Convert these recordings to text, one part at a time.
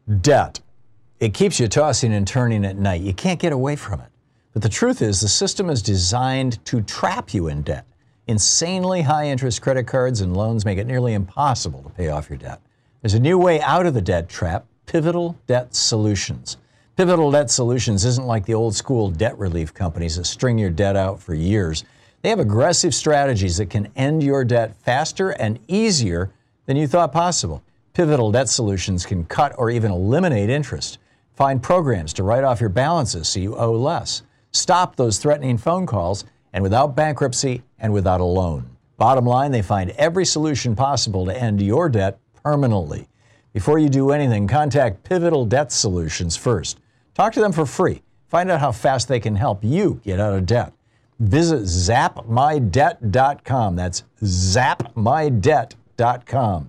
Debt. It keeps you tossing and turning at night. You can't get away from it. But the truth is, the system is designed to trap you in debt. Insanely high interest credit cards and loans make it nearly impossible to pay off your debt. There's a new way out of the debt trap: Pivotal Debt Solutions. Pivotal Debt Solutions isn't like the old school debt relief companies that string your debt out for years. They have aggressive strategies that can end your debt faster and easier than you thought possible. Pivotal Debt Solutions can cut or even eliminate interest. Find programs to write off your balances so you owe less. Stop those threatening phone calls, and without bankruptcy and without a loan. Bottom line, they find every solution possible to end your debt permanently. Before you do anything, contact Pivotal Debt Solutions first. Talk to them for free. Find out how fast they can help you get out of debt. Visit zapmydebt.com. That's zapmydebt.com.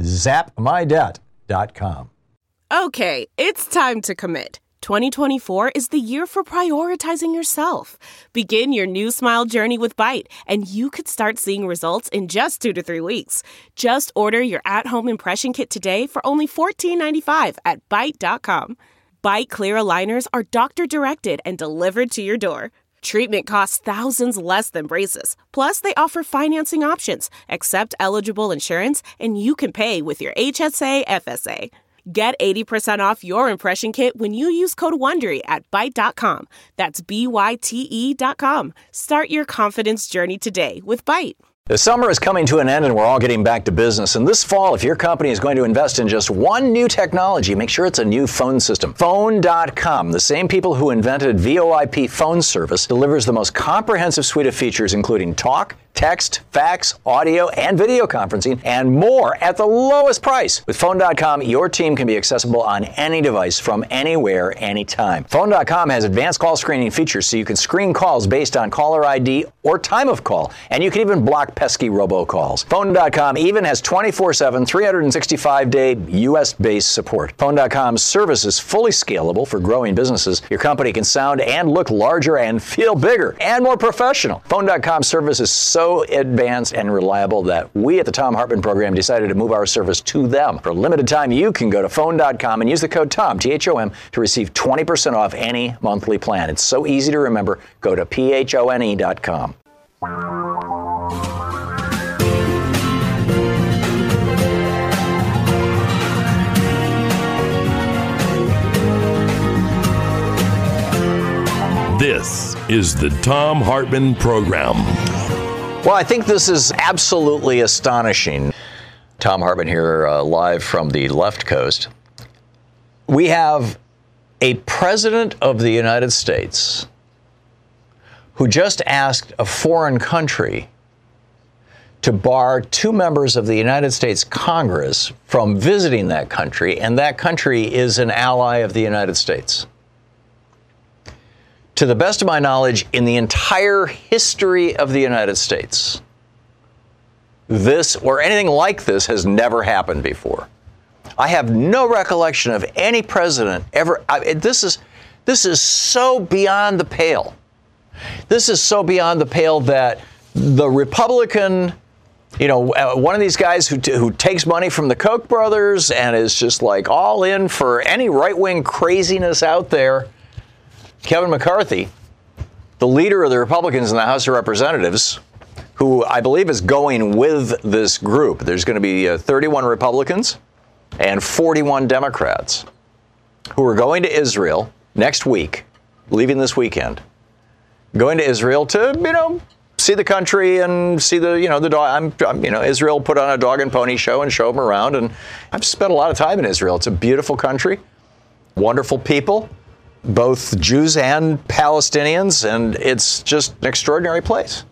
zapmydebt.com. Okay, it's time to commit. 2024 is the year for prioritizing yourself. Begin your new smile journey with Byte, and you could start seeing results in just 2 to 3 weeks. Just order your at-home impression kit today for only $14.95 at Byte.com. Byte Clear aligners are doctor-directed and delivered to your door. Treatment costs thousands less than braces. Plus, they offer financing options, accept eligible insurance, and you can pay with your HSA FSA. Get 80% off your impression kit when you use code WONDERY at Byte.com. That's BYTE.com. Start your confidence journey today with Byte. The summer is coming to an end and we're all getting back to business. And this fall, if your company is going to invest in just one new technology, make sure it's a new phone system. Phone.com, the same people who invented VoIP phone service, delivers the most comprehensive suite of features, including talk, text, fax, audio, and video conferencing, and more at the lowest price. With Phone.com, your team can be accessible on any device from anywhere, anytime. Phone.com has advanced call screening features so you can screen calls based on caller ID or time of call, and you can even block pesky robocalls. Phone.com even has 24/7, 365-day U.S.-based support. Phone.com's service is fully scalable for growing businesses. Your company can sound and look larger and feel bigger and more professional. Phone.com service is so advanced and reliable that we at the Thom Hartmann Program decided to move our service to them. For a limited time, you can go to Phone.com and use the code TOM, T-H-O-M, to receive 20% off any monthly plan. It's so easy to remember. Go to PHONE.com. This is the Thom Hartmann Program. Well, I think this is absolutely astonishing. Thom Hartmann here, live from the left coast. We have a president of the United States who just asked a foreign country to bar 2 members of the United States Congress from visiting that country, and that country is an ally of the United States. To the best of my knowledge, in the entire history of the United States, this or anything like this has never happened before. I have no recollection of any president ever. This is so beyond the pale. This is so beyond the pale that the Republican, one of these guys who takes money from the Koch brothers and is just like all in for any right-wing craziness out there, Kevin McCarthy, the leader of the Republicans in the House of Representatives, who I believe is going with this group. There's going to be 31 Republicans and 41 Democrats who are going to Israel next week, leaving this weekend, going to Israel to, see the country and see the dog. Israel put on a dog and pony show and show them around. And I've spent a lot of time in Israel. It's a beautiful country, wonderful people, both Jews and Palestinians, and it's just an extraordinary place.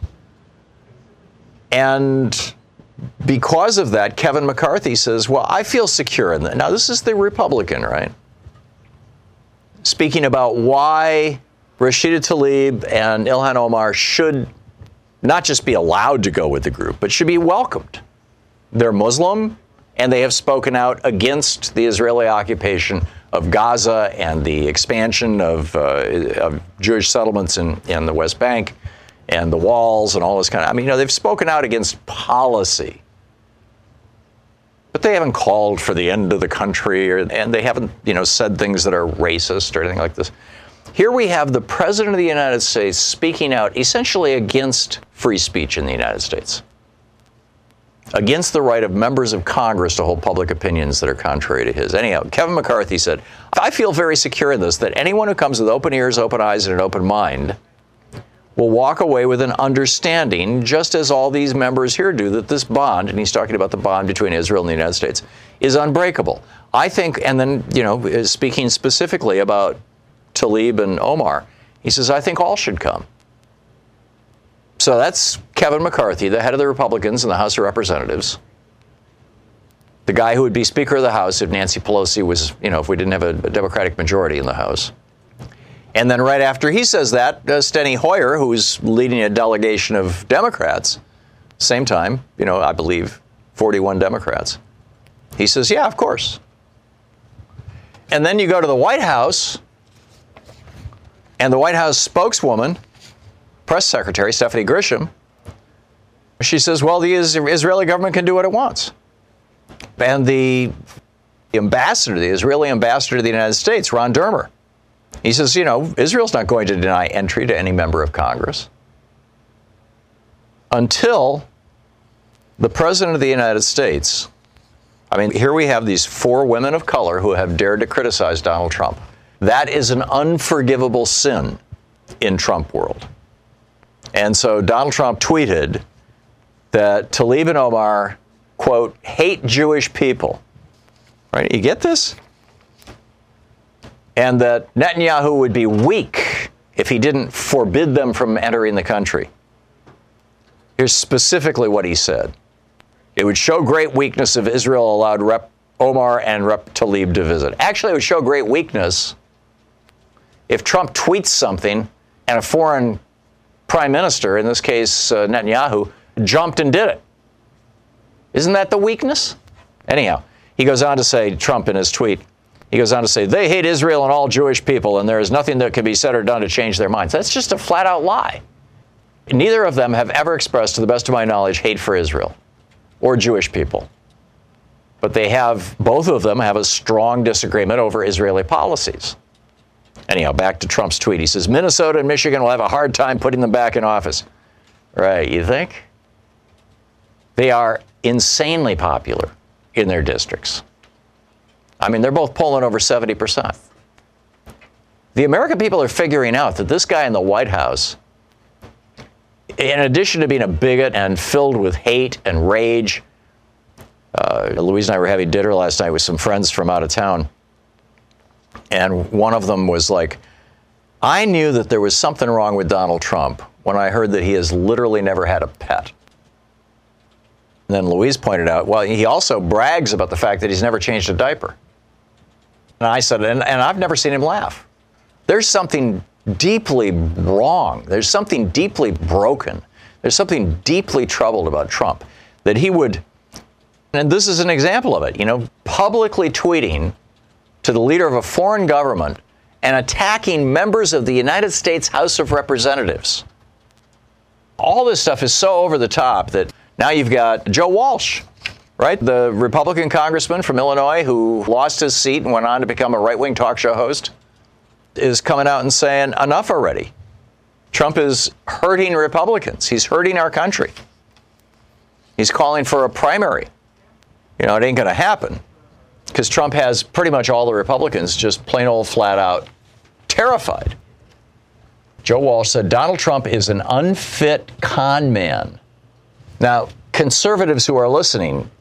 And because of that, Kevin McCarthy says, well, I feel secure in that. Now, this is the Republican, right? Speaking about why Rashida Tlaib and Ilhan Omar should not just be allowed to go with the group, but should be welcomed. They're Muslim, and they have spoken out against the Israeli occupation of Gaza and the expansion of Jewish settlements in the West Bank and the walls and all this kind of. They've spoken out against policy. But they haven't called for the end of the country, and they haven't, said things that are racist or anything like this. Here we have the President of the United States speaking out essentially against free speech in the United States, against the right of members of Congress to hold public opinions that are contrary to his. Anyhow, Kevin McCarthy said, I feel very secure in this, that anyone who comes with open ears, open eyes, and an open mind will walk away with an understanding, just as all these members here do, that this bond, and he's talking about the bond between Israel and the United States, is unbreakable. I think, and then, speaking specifically about Tlaib and Omar, he says, I think all should come. So that's Kevin McCarthy, the head of the Republicans in the House of Representatives, the guy who would be Speaker of the House if Nancy Pelosi was, if we didn't have a Democratic majority in the House. And then right after he says that, Steny Hoyer, who's leading a delegation of Democrats, same time, I believe 41 Democrats, he says, yeah, of course. And then you go to the White House, and the White House spokeswoman, press secretary, Stephanie Grisham, she says, well, the Israeli government can do what it wants. And the Israeli ambassador to the United States, Ron Dermer, he says, Israel's not going to deny entry to any member of Congress until the President of the United States, here we have these 4 women of color who have dared to criticize Donald Trump. That is an unforgivable sin in Trump world. And so Donald Trump tweeted that Tlaib and Omar, quote, hate Jewish people. Right? You get this? And that Netanyahu would be weak if he didn't forbid them from entering the country. Here's specifically what he said. It would show great weakness if Israel allowed Rep. Omar and Rep. Tlaib to visit. Actually, it would show great weakness if Trump tweets something and a foreign prime minister, in this case Netanyahu, jumped and did it. Isn't that the weakness? Anyhow, he goes on to say, Trump in his tweet, he goes on to say, they hate Israel and all Jewish people, and there is nothing that can be said or done to change their minds. That's just a flat-out lie. Neither of them have ever expressed, to the best of my knowledge, hate for Israel or Jewish people. But both of them have a strong disagreement over Israeli policies. Anyhow, back to Trump's tweet. He says, Minnesota and Michigan will have a hard time putting them back in office. Right, you think? They are insanely popular in their districts. They're both polling over 70%. The American people are figuring out that this guy in the White House, in addition to being a bigot and filled with hate and rage, Louise and I were having dinner last night with some friends from out of town, and one of them was like, I knew that there was something wrong with Donald Trump when I heard that he has literally never had a pet. And then Louise pointed out, well, he also brags about the fact that he's never changed a diaper. And I said, and I've never seen him laugh. There's something deeply wrong. There's something deeply broken. There's something deeply troubled about Trump that he would, and this is an example of it, publicly tweeting to the leader of a foreign government and attacking members of the United States House of Representatives. All this stuff is so over the top that now you've got Joe Walsh, right? The Republican congressman from Illinois who lost his seat and went on to become a right-wing talk show host, is coming out and saying, enough already. Trump is hurting Republicans. He's hurting our country. He's calling for a primary. It ain't going to happen because Trump has pretty much all the Republicans just plain old flat out terrified. Joe Walsh said Donald Trump is an unfit con man. Now, conservatives who are listening,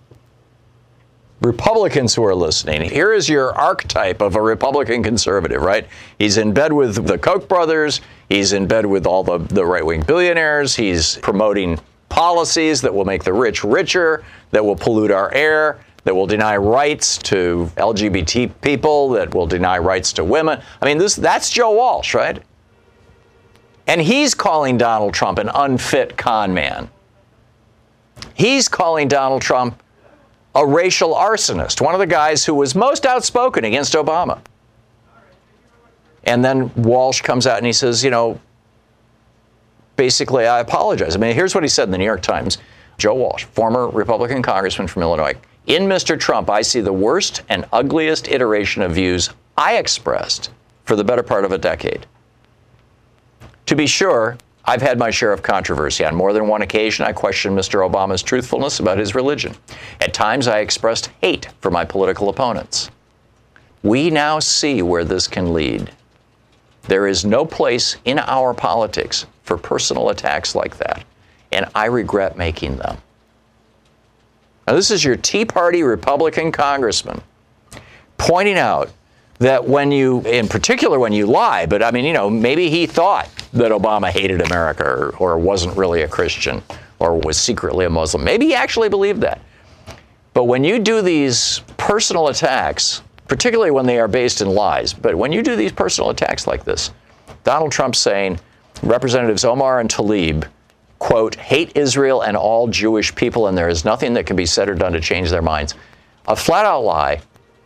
Republicans who are listening, here is your archetype of a Republican conservative, right? He's in bed with the Koch brothers. He's in bed with all the right-wing billionaires. He's promoting policies that will make the rich richer, that will pollute our air, that will deny rights to LGBT people, that will deny rights to women. That's Joe Walsh, right? And he's calling Donald Trump an unfit con man. He's calling Donald Trump a racial arsonist, one of the guys who was most outspoken against Obama. And then Walsh comes out and he says, basically, I apologize. Here's what he said in the New York Times. Joe Walsh, former Republican congressman from Illinois, In Mr. Trump, I see the worst and ugliest iteration of views I expressed for the better part of a decade. To be sure, I've had my share of controversy. On more than one occasion, I questioned Mr. Obama's truthfulness about his religion. At times, I expressed hate for my political opponents. We now see where this can lead. There is no place in our politics for personal attacks like that, and I regret making them. Now, this is your Tea Party Republican congressman pointing out that when you, in particular when you lie, but I mean, you know, maybe he thought that Obama hated America or wasn't really a Christian or was secretly a Muslim. Maybe he actually believed that. But when you do these personal attacks, particularly when they are based in lies, but when you do these personal attacks like this, Donald Trump saying Representatives Omar and Tlaib, quote, hate Israel and all Jewish people, and there is nothing that can be said or done to change their minds. A flat-out lie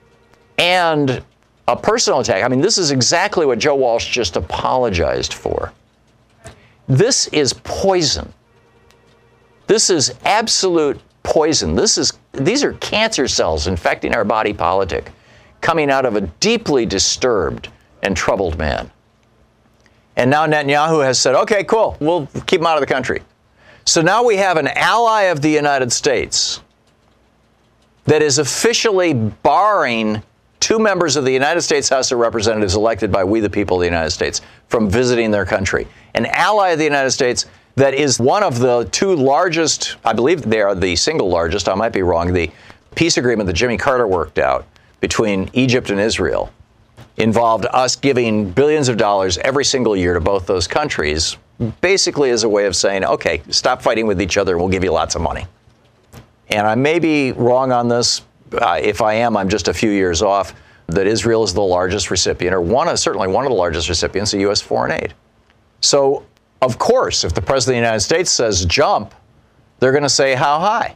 and a personal attack. I mean, this is exactly what Joe Walsh just apologized for. This is poison. This is absolute poison. These are cancer cells infecting our body politic, coming out of a deeply disturbed and troubled man. And now Netanyahu has said, okay, cool, we'll keep him out of the country. So now we have an ally of the United States that is officially barring two members of the United States House of Representatives elected by we the people of the United States from visiting their country. An ally of the United States that is one of the two largest, I believe they are the single largest, I might be wrong, the peace agreement that Jimmy Carter worked out between Egypt and Israel involved us giving billions of dollars every single year to both those countries, basically as a way of saying, okay, stop fighting with each other and we'll give you lots of money. And I may be wrong on this. If I am, I'm just a few years off, that Israel is the largest recipient, or certainly one of the largest recipients of U.S. foreign aid. So, of course, if the President of the United States says jump, they're going to say how high.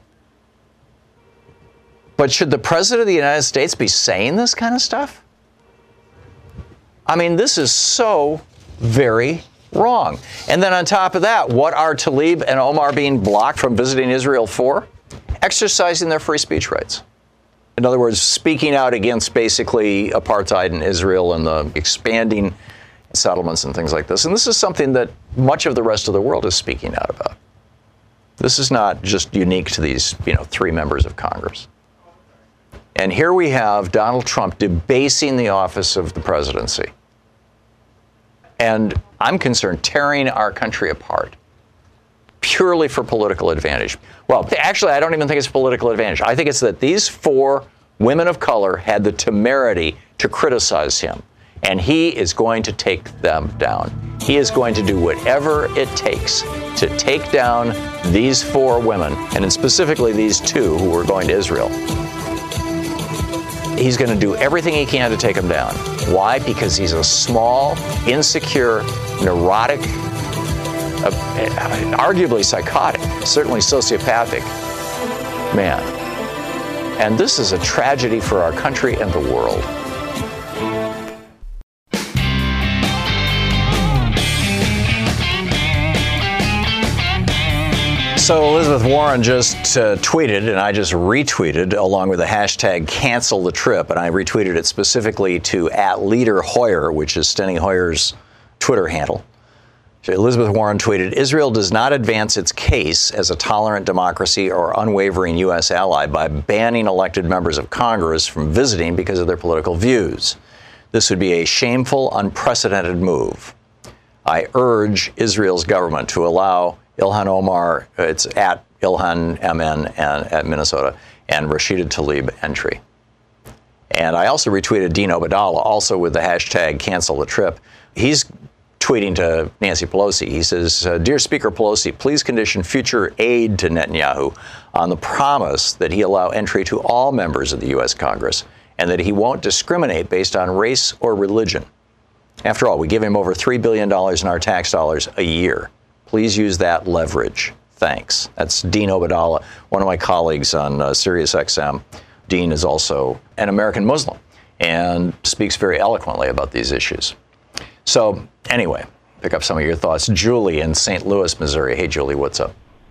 But should the President of the United States be saying this kind of stuff? I mean, this is so very wrong. And then on top of that, what are Tlaib and Omar being blocked from visiting Israel for? Exercising their free speech rights. In other words, speaking out against basically apartheid in Israel and the expanding settlements and things like this. And this is something that much of the rest of the world is speaking out about. This is not just unique to these, three members of Congress. And here we have Donald Trump debasing the office of the presidency. And I'm concerned tearing our country apart purely for political advantage. Well, actually, I don't even think it's political advantage. I think it's that these four women of color had the temerity to criticize him. And he is going to take them down. He is going to do whatever it takes to take down these four women, and specifically these two who were going to Israel. He's going to do everything he can to take them down. Why? Because he's a small, insecure, neurotic, arguably psychotic, certainly sociopathic man. And this is a tragedy for our country and the world. So Elizabeth Warren just tweeted, and I just retweeted along with the hashtag cancel the trip, and I retweeted it specifically to @LeaderHoyer, which is Steny Hoyer's Twitter handle. So Elizabeth Warren tweeted, Israel does not advance its case as a tolerant democracy or unwavering U.S. ally by banning elected members of Congress from visiting because of their political views. This would be a shameful, unprecedented move. I urge Israel's government to allow Ilhan Omar, it's @Ilhan MN and at Minnesota, and Rashida Tlaib entry. And I also retweeted Dean Obeidallah, also with the hashtag cancel the trip. He's tweeting to Nancy Pelosi. He says, Dear Speaker Pelosi, please condition future aid to Netanyahu on the promise that he allow entry to all members of the U.S. Congress and that he won't discriminate based on race or religion. After all, we give him over $3 billion in our tax dollars a year. Please use that leverage. Thanks. That's Dean Obeidallah, one of my colleagues on Sirius XM. Dean is also an American Muslim and speaks very eloquently about these issues. So anyway, pick up some of your thoughts. Julie in St. Louis, Missouri. Hey, Julie, what's up?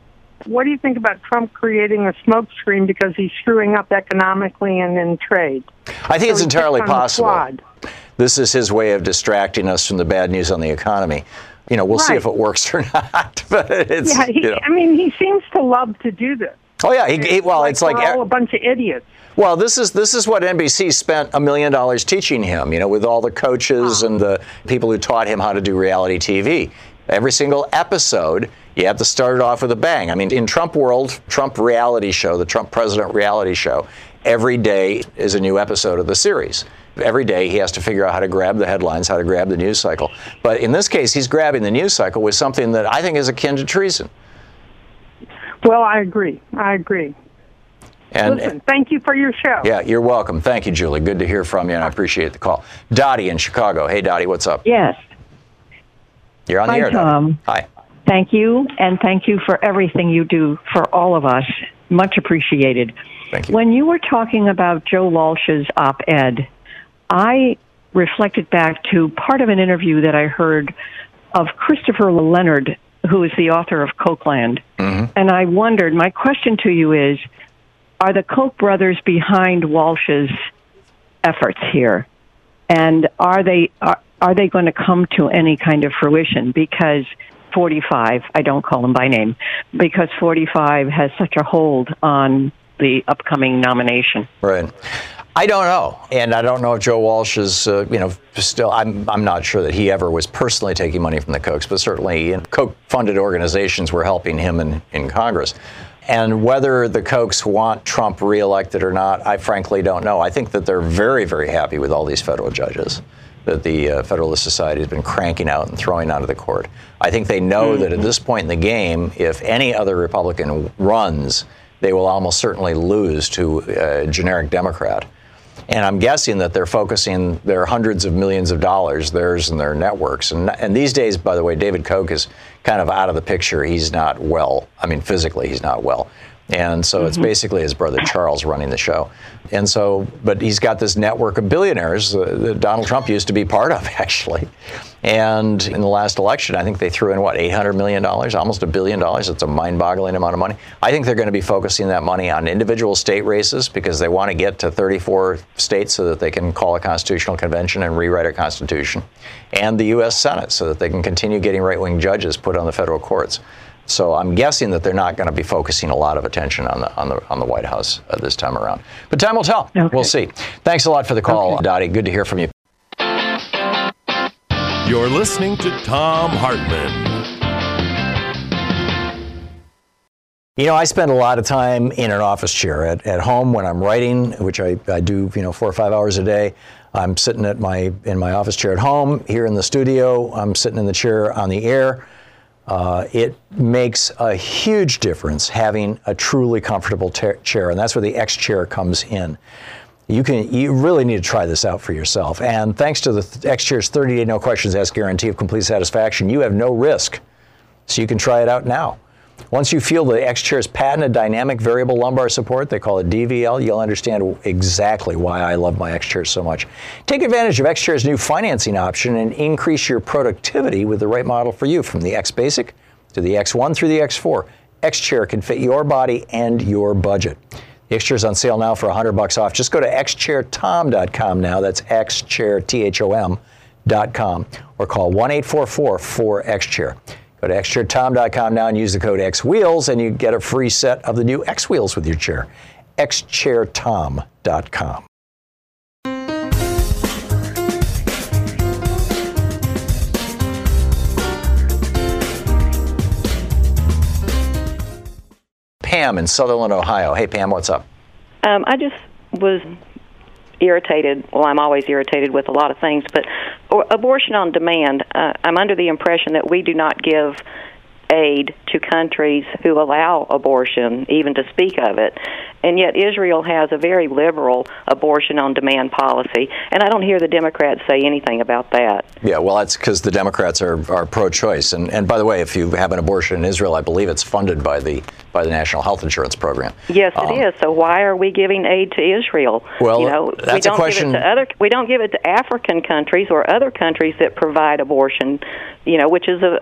What do you think about Trump creating a smokescreen because he's screwing up economically and in trade? I think it's entirely on the possible. Quad. This is his way of distracting us from the bad news on the economy. We'll see Right. if it works or not. But it's, Yeah, he seems to love to do this. Oh yeah, it's like we're all a bunch of idiots. Well, this is what NBC spent $1 million teaching him, with all the coaches and the people who taught him how to do reality TV. Every single episode, you have to start it off with a bang. I mean, in Trump world, Trump reality show, the Trump president reality show, every day is a new episode of the series. Every day he has to figure out how to grab the headlines, how to grab the news cycle. But in this case, he's grabbing the news cycle with something that I think is akin to treason. Well, I agree. And, Listen, thank you for your show. Yeah, you're welcome. Thank you, Julie. Good to hear from you, and I appreciate the call. Dottie in Chicago. Hey, Dottie, what's up? Yes. You're on the air, Tom. Dottie. Hi. Thank you, and thank you for everything you do for all of us. Much appreciated. Thank you. When you were talking about Joe Walsh's op-ed, I reflected back to part of an interview that I heard of Christopher Leonard, who is the author of Cokeland. Mm-hmm. And I wondered, my question to you is, are the Koch brothers behind Walsh's efforts here? And are they going to come to any kind of fruition? Because 45, I don't call them by name, because 45 has such a hold on the upcoming nomination. Right. I don't know. And I don't know if Joe Walsh is, still, I'm not sure that he ever was personally taking money from the Kochs, but certainly Koch-funded organizations were helping him in Congress. And whether the Kochs want Trump reelected or not, I frankly don't know. I think that they're very, very happy with all these federal judges that the Federalist Society has been cranking out and throwing out of the court. I think they know that at this point in the game, if any other Republican runs, they will almost certainly lose to a generic Democrat. And I'm guessing that they're focusing their hundreds of millions of dollars, theirs and their networks. And these days, by the way, David Koch is kind of out of the picture. He's not well. I mean, physically, he's not well. And so it's basically his brother Charles running the show. And so, but he's got this network of billionaires that Donald Trump used to be part of, actually. And in the last election, I think they threw in, $800 million, almost $1 billion. It's a mind-boggling amount of money. I think they're going to be focusing that money on individual state races because they want to get to 34 states so that they can call a constitutional convention and rewrite a constitution, and the U.S. Senate so that they can continue getting right-wing judges put on the federal courts. So I'm guessing that they're not going to be focusing a lot of attention on the White House this time around. But time will tell. Okay. We'll see. Thanks a lot for the call, Dottie. Good to hear from you. You're listening to Thom Hartmann. I spend a lot of time in an office chair at home when I'm writing, which I do, 4 or 5 hours a day. I'm sitting in my office chair at home. Here in the studio, I'm sitting in the chair on the air. It makes a huge difference having a truly comfortable chair, and that's where the X chair comes in. You really need to try this out for yourself. And thanks to the X Chair's 30-day no questions asked guarantee of complete satisfaction, you have no risk. So you can try it out now. Once you feel the X Chair's patented dynamic variable lumbar support, they call it DVL, you'll understand exactly why I love my X Chair so much. Take advantage of X Chair's new financing option and increase your productivity with the right model for you, from the X Basic to the X1 through the X4. X Chair can fit your body and your budget. The X Chair is on sale now for $100 off. Just go to xchairtom.com now. That's xchairtom.com, or call 1-844-4XChair. Go to xchairtom.com now and use the code XWheels, and you get a free set of the new X Wheels with your chair. xchairtom.com. Pam in Sutherland, Ohio. Hey, Pam, what's up? I just was irritated. Well, I'm always irritated with a lot of things, but abortion on demand, I'm under the impression that we do not give aid to countries who allow abortion, even to speak of it. And yet Israel has a very liberal abortion on demand policy, and I don't hear the Democrats say anything about that. Yeah, well, that's because the Democrats are pro-choice. And by the way, if you have an abortion in Israel, I believe it's funded by the National Health Insurance Program. Yes, it is. So why are we giving aid to Israel? Well, that's a question. We don't give it to African countries or other countries that provide abortion, which is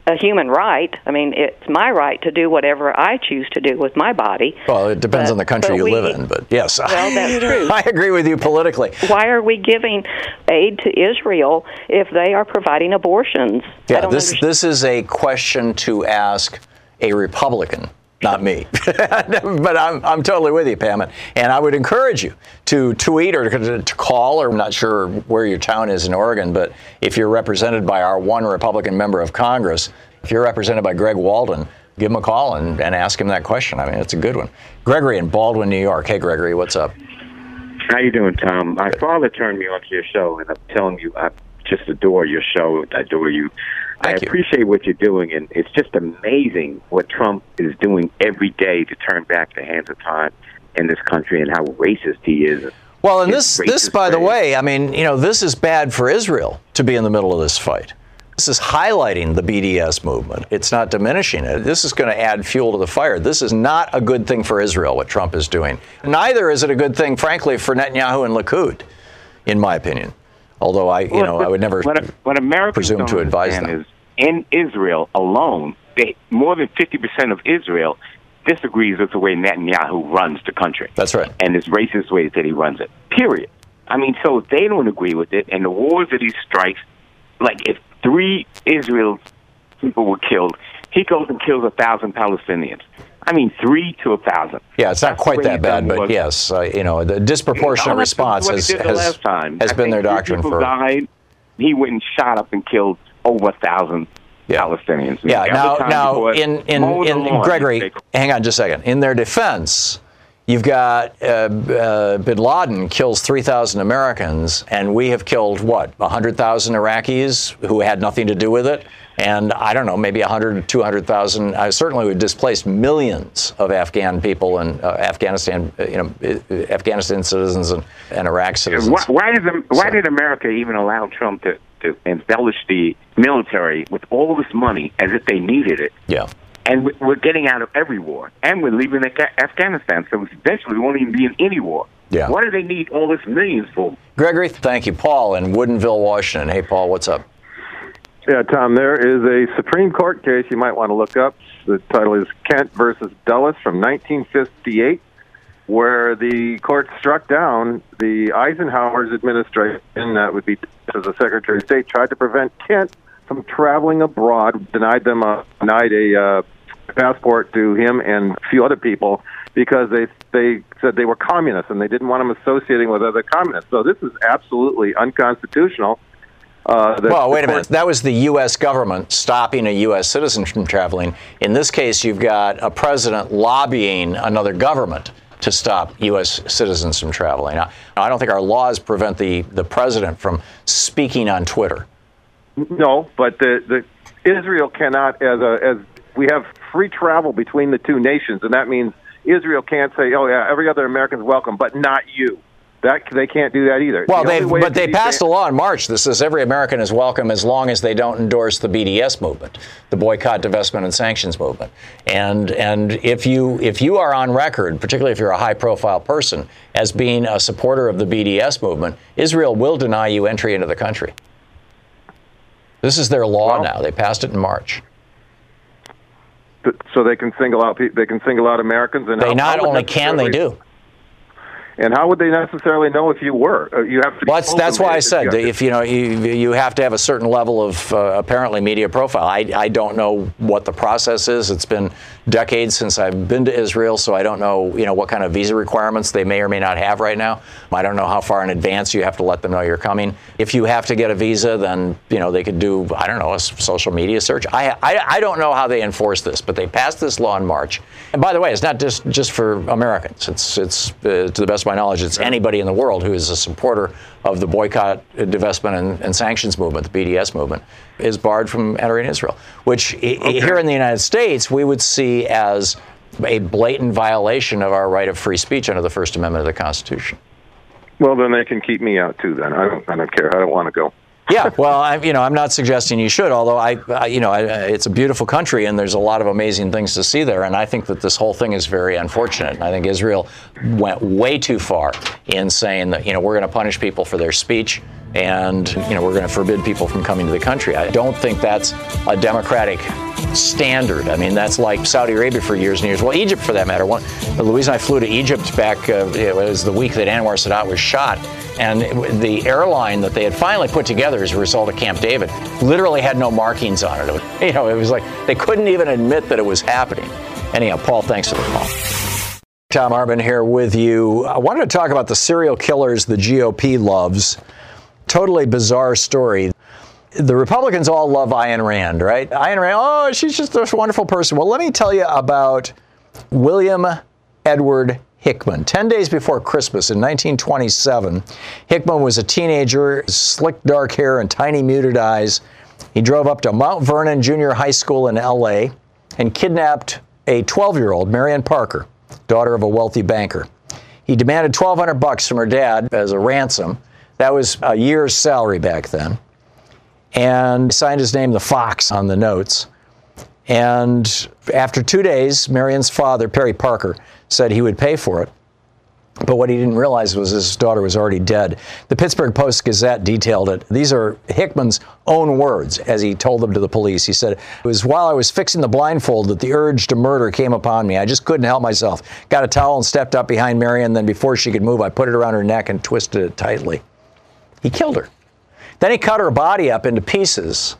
a human right. I mean, it's my right to do whatever I choose to do with my body. Well, it depends on the country you live in, but yes. Well, that's true. I agree with you politically. Why are we giving aid to Israel if they are providing abortions? Yeah, this is a question to ask a Republican, not me. But I'm totally with you, Pam. And I would encourage you to tweet or to call, or I'm not sure where your town is in Oregon, but if you're represented by our one Republican member of Congress, if you're represented by Greg Walden, give him a call and ask him that question. I mean, it's a good one. Gregory in Baldwin, New York. Hey, Gregory, what's up? How you doing, Tom? My father turned me onto your show, and I'm telling you, I just adore your show. I adore you. I appreciate what you're doing, and it's just amazing what Trump is doing every day to turn back the hands of time in this country and how racist he is. Well, and this, by the way, I mean, this is bad for Israel to be in the middle of this fight. This is highlighting the BDS movement. It's not diminishing it. This is going to add fuel to the fire. This is not a good thing for Israel, what Trump is doing. Neither is it a good thing, frankly, for Netanyahu and Likud, in my opinion. Although I would never presume to advise them. Is in Israel alone, more than 50% of Israel disagrees with the way Netanyahu runs the country. That's right. And his racist ways that he runs it. Period. I mean, so if they don't agree with it, and the wars that he strikes, like if 3 Israel people were killed, he goes and kills 1,000 Palestinians. I mean, 3 to 1,000. Yeah, it's not quite that bad, but yes, the disproportionate response has been their doctrine for. Died, he went and shot up and killed over 1,000 Palestinians. Yeah. Now, in Gregory, hang on just a second. In their defense, you've got Bin Laden kills 3,000 Americans, and we have killed 100,000 Iraqis who had nothing to do with it. And I don't know, maybe 100, 200,000. I certainly would displace millions of Afghan people and Afghanistan citizens and Iraq citizens. Why did America even allow Trump to embellish the military with all this money as if they needed it? Yeah. And we're getting out of every war, and we're leaving Afghanistan, so eventually we won't even be in any war. Yeah. What do they need all this millions for? Gregory, thank you. Paul in Woodinville, Washington. Hey, Paul, what's up? Yeah, Tom, there is a Supreme Court case you might want to look up. The title is Kent versus Dulles from 1958, where the court struck down the Eisenhower's administration, that would be as a Secretary of State, tried to prevent Kent from traveling abroad, denied a passport to him and a few other people because they said they were communists and they didn't want them associating with other communists. So this is absolutely unconstitutional. Well, wait a minute. That was the U.S. government stopping a U.S. citizen from traveling. In this case, you've got a president lobbying another government to stop U.S. citizens from traveling. Now, I don't think our laws prevent the president from speaking on Twitter. No, but the Israel cannot, as we have free travel between the two nations, and that means Israel can't say, oh, yeah, every other American's welcome, but not you. They can't do that either. Well, they passed a law in March that says every American is welcome as long as they don't endorse the BDS movement, the boycott, divestment, and sanctions movement. And if you are on record, particularly if you're a high-profile person, as being a supporter of the BDS movement, Israel will deny you entry into the country. This is their law now. They passed it in March. So they can single out Americans, and they not only can, they do. And how would they necessarily know if you were? You have to. Well, that's why I said if you have to have a certain level of apparently media profile. I don't know what the process is. It's been decades since I've been to Israel, so I don't know what kind of visa requirements they may or may not have right now. I don't know how far in advance you have to let them know you're coming. If you have to get a visa, then they could do a social media search. I don't know how they enforce this, but they passed this law in March. And by the way, it's not just for Americans. It's to the best of my knowledge, it's anybody in the world who is a supporter of the boycott, divestment, and sanctions movement, the BDS movement, is barred from entering Israel, which here in the United States we would see as a blatant violation of our right of free speech under the First Amendment of the Constitution. Well, then they can keep me out too. Then I don't care. I don't want to go. Yeah, well, I'm not suggesting you should, although it's a beautiful country and there's a lot of amazing things to see there. And I think that this whole thing is very unfortunate. And I think Israel went way too far in saying that, we're going to punish people for their speech and, we're going to forbid people from coming to the country. I don't think that's a democratic standard. I mean, that's like Saudi Arabia for years and years. Well, Egypt, for that matter. Louise and I flew to Egypt back, it was the week that Anwar Sadat was shot. And the airline that they had finally put together as a result of Camp David literally had no markings on it. It was like they couldn't even admit that it was happening. Anyhow, Paul, thanks for the call. Thom Hartmann here with you. I wanted to talk about the serial killers the GOP loves. Totally bizarre story. The Republicans all love Ayn Rand, right? Ayn Rand, she's just this wonderful person. Well, let me tell you about William Edward Hickman. 10 days before Christmas in 1927, Hickman was a teenager, slick dark hair and tiny muted eyes. He drove up to Mount Vernon Junior High School in L.A. and kidnapped a 12-year-old, Marion Parker, daughter of a wealthy banker. He demanded $1,200 from her dad as a ransom. That was a year's salary back then. And signed his name, the Fox, on the notes. And after 2 days, Marion's father, Perry Parker, said he would pay for it. But what he didn't realize was his daughter was already dead. The Pittsburgh Post-Gazette detailed it. These are Hickman's own words as he told them to the police. He said, "It was while I was fixing the blindfold that the urge to murder came upon me. I just couldn't help myself. Got a towel and stepped up behind Marion. Then before she could move, I put it around her neck and twisted it tightly." He killed her. Then he cut her body up into pieces.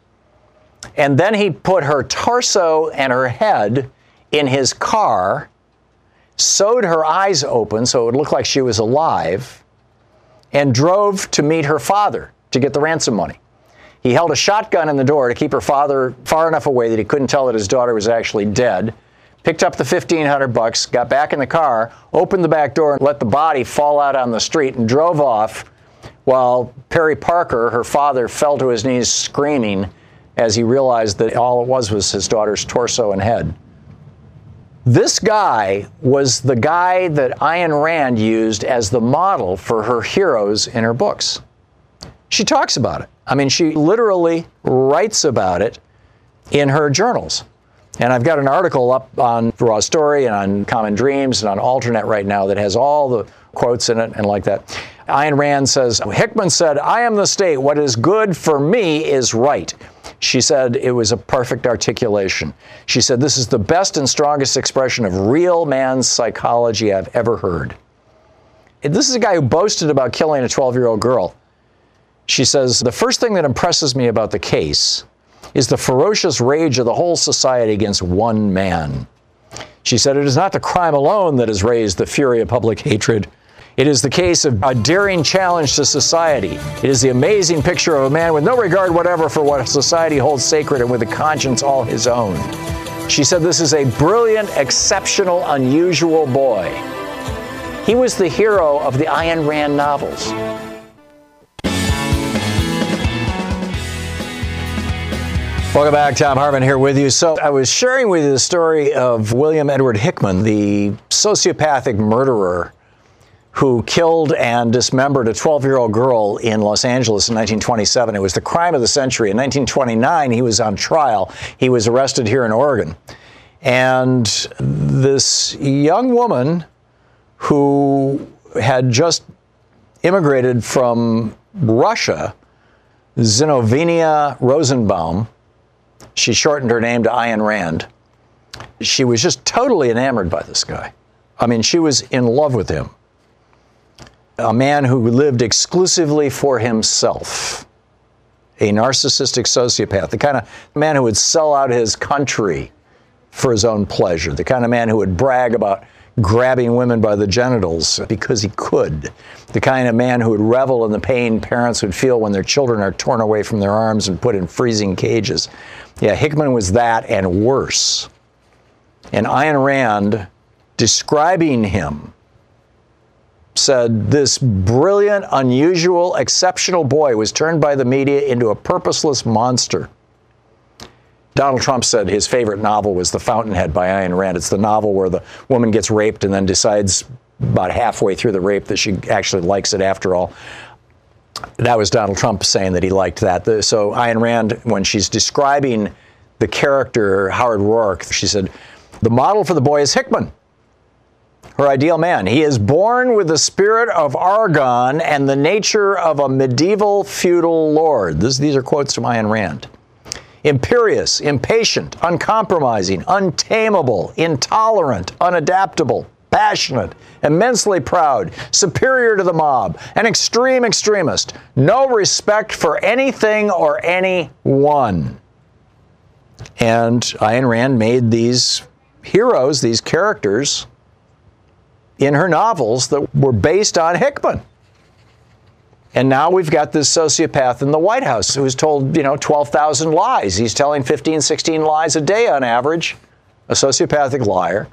And then he put her torso and her head in his car, sewed her eyes open so it would look like she was alive, and drove to meet her father to get the ransom money. He held a shotgun in the door to keep her father far enough away that he couldn't tell that his daughter was actually dead, picked up the $1,500, got back in the car, opened the back door and let the body fall out on the street and drove off while Perry Parker, her father, fell to his knees screaming as he realized that all it was his daughter's torso and head. This guy was the guy that Ayn Rand used as the model for her heroes in her books. She talks about it. I mean, she literally writes about it in her journals. And I've got an article up on Raw Story and on Common Dreams and on Alternet right now that has all the quotes in it and like that. Ayn Rand says, Hickman said, "I am the state. What is good for me is right." She said it was a perfect articulation. She said, "This is the best and strongest expression of real man's psychology I've ever heard." And this is a guy who boasted about killing a 12-year-old girl. She says, "The first thing that impresses me about the case is the ferocious rage of the whole society against one man." She said, "It is not the crime alone that has raised the fury of public hatred. It is the case of a daring challenge to society. It is the amazing picture of a man with no regard whatever for what society holds sacred and with a conscience all his own." She said, "This is a brilliant, exceptional, unusual boy." He was the hero of the Ayn Rand novels. Welcome back. Thom Hartmann here with you. So I was sharing with you the story of William Edward Hickman, the sociopathic murderer who killed and dismembered a 12-year-old girl in Los Angeles in 1927. It was the crime of the century. In 1929, he was on trial. He was arrested here in Oregon. And this young woman who had just immigrated from Russia, Zinovia Rosenbaum, she shortened her name to Ayn Rand. She was just totally enamored by this guy. I mean, she was in love with him. A man who lived exclusively for himself, a narcissistic sociopath, the kind of man who would sell out his country for his own pleasure, the kind of man who would brag about grabbing women by the genitals because he could, the kind of man who would revel in the pain parents would feel when their children are torn away from their arms and put in freezing cages. Yeah, Hickman was that and worse. And Ayn Rand, describing him, said this brilliant, unusual, exceptional boy was turned by the media into a purposeless monster. Donald Trump said his favorite novel was The Fountainhead by Ayn Rand. It's the novel where the woman gets raped and then decides about halfway through the rape that she actually likes it after all. That was Donald Trump saying that he liked that. So Ayn Rand, when she's describing the character Howard Roark, she said, the model for the boy is Hickman, her ideal man. He is born with the spirit of Argon and the nature of a medieval feudal lord. These are quotes from Ayn Rand. Imperious, impatient, uncompromising, untamable, intolerant, unadaptable, passionate, immensely proud, superior to the mob, an extreme extremist, no respect for anything or anyone. And Ayn Rand made these heroes, these characters, in her novels that were based on Hickman. And now we've got this sociopath in the White House who's told, 12,000 lies. He's telling 15, 16 lies a day on average, a sociopathic liar.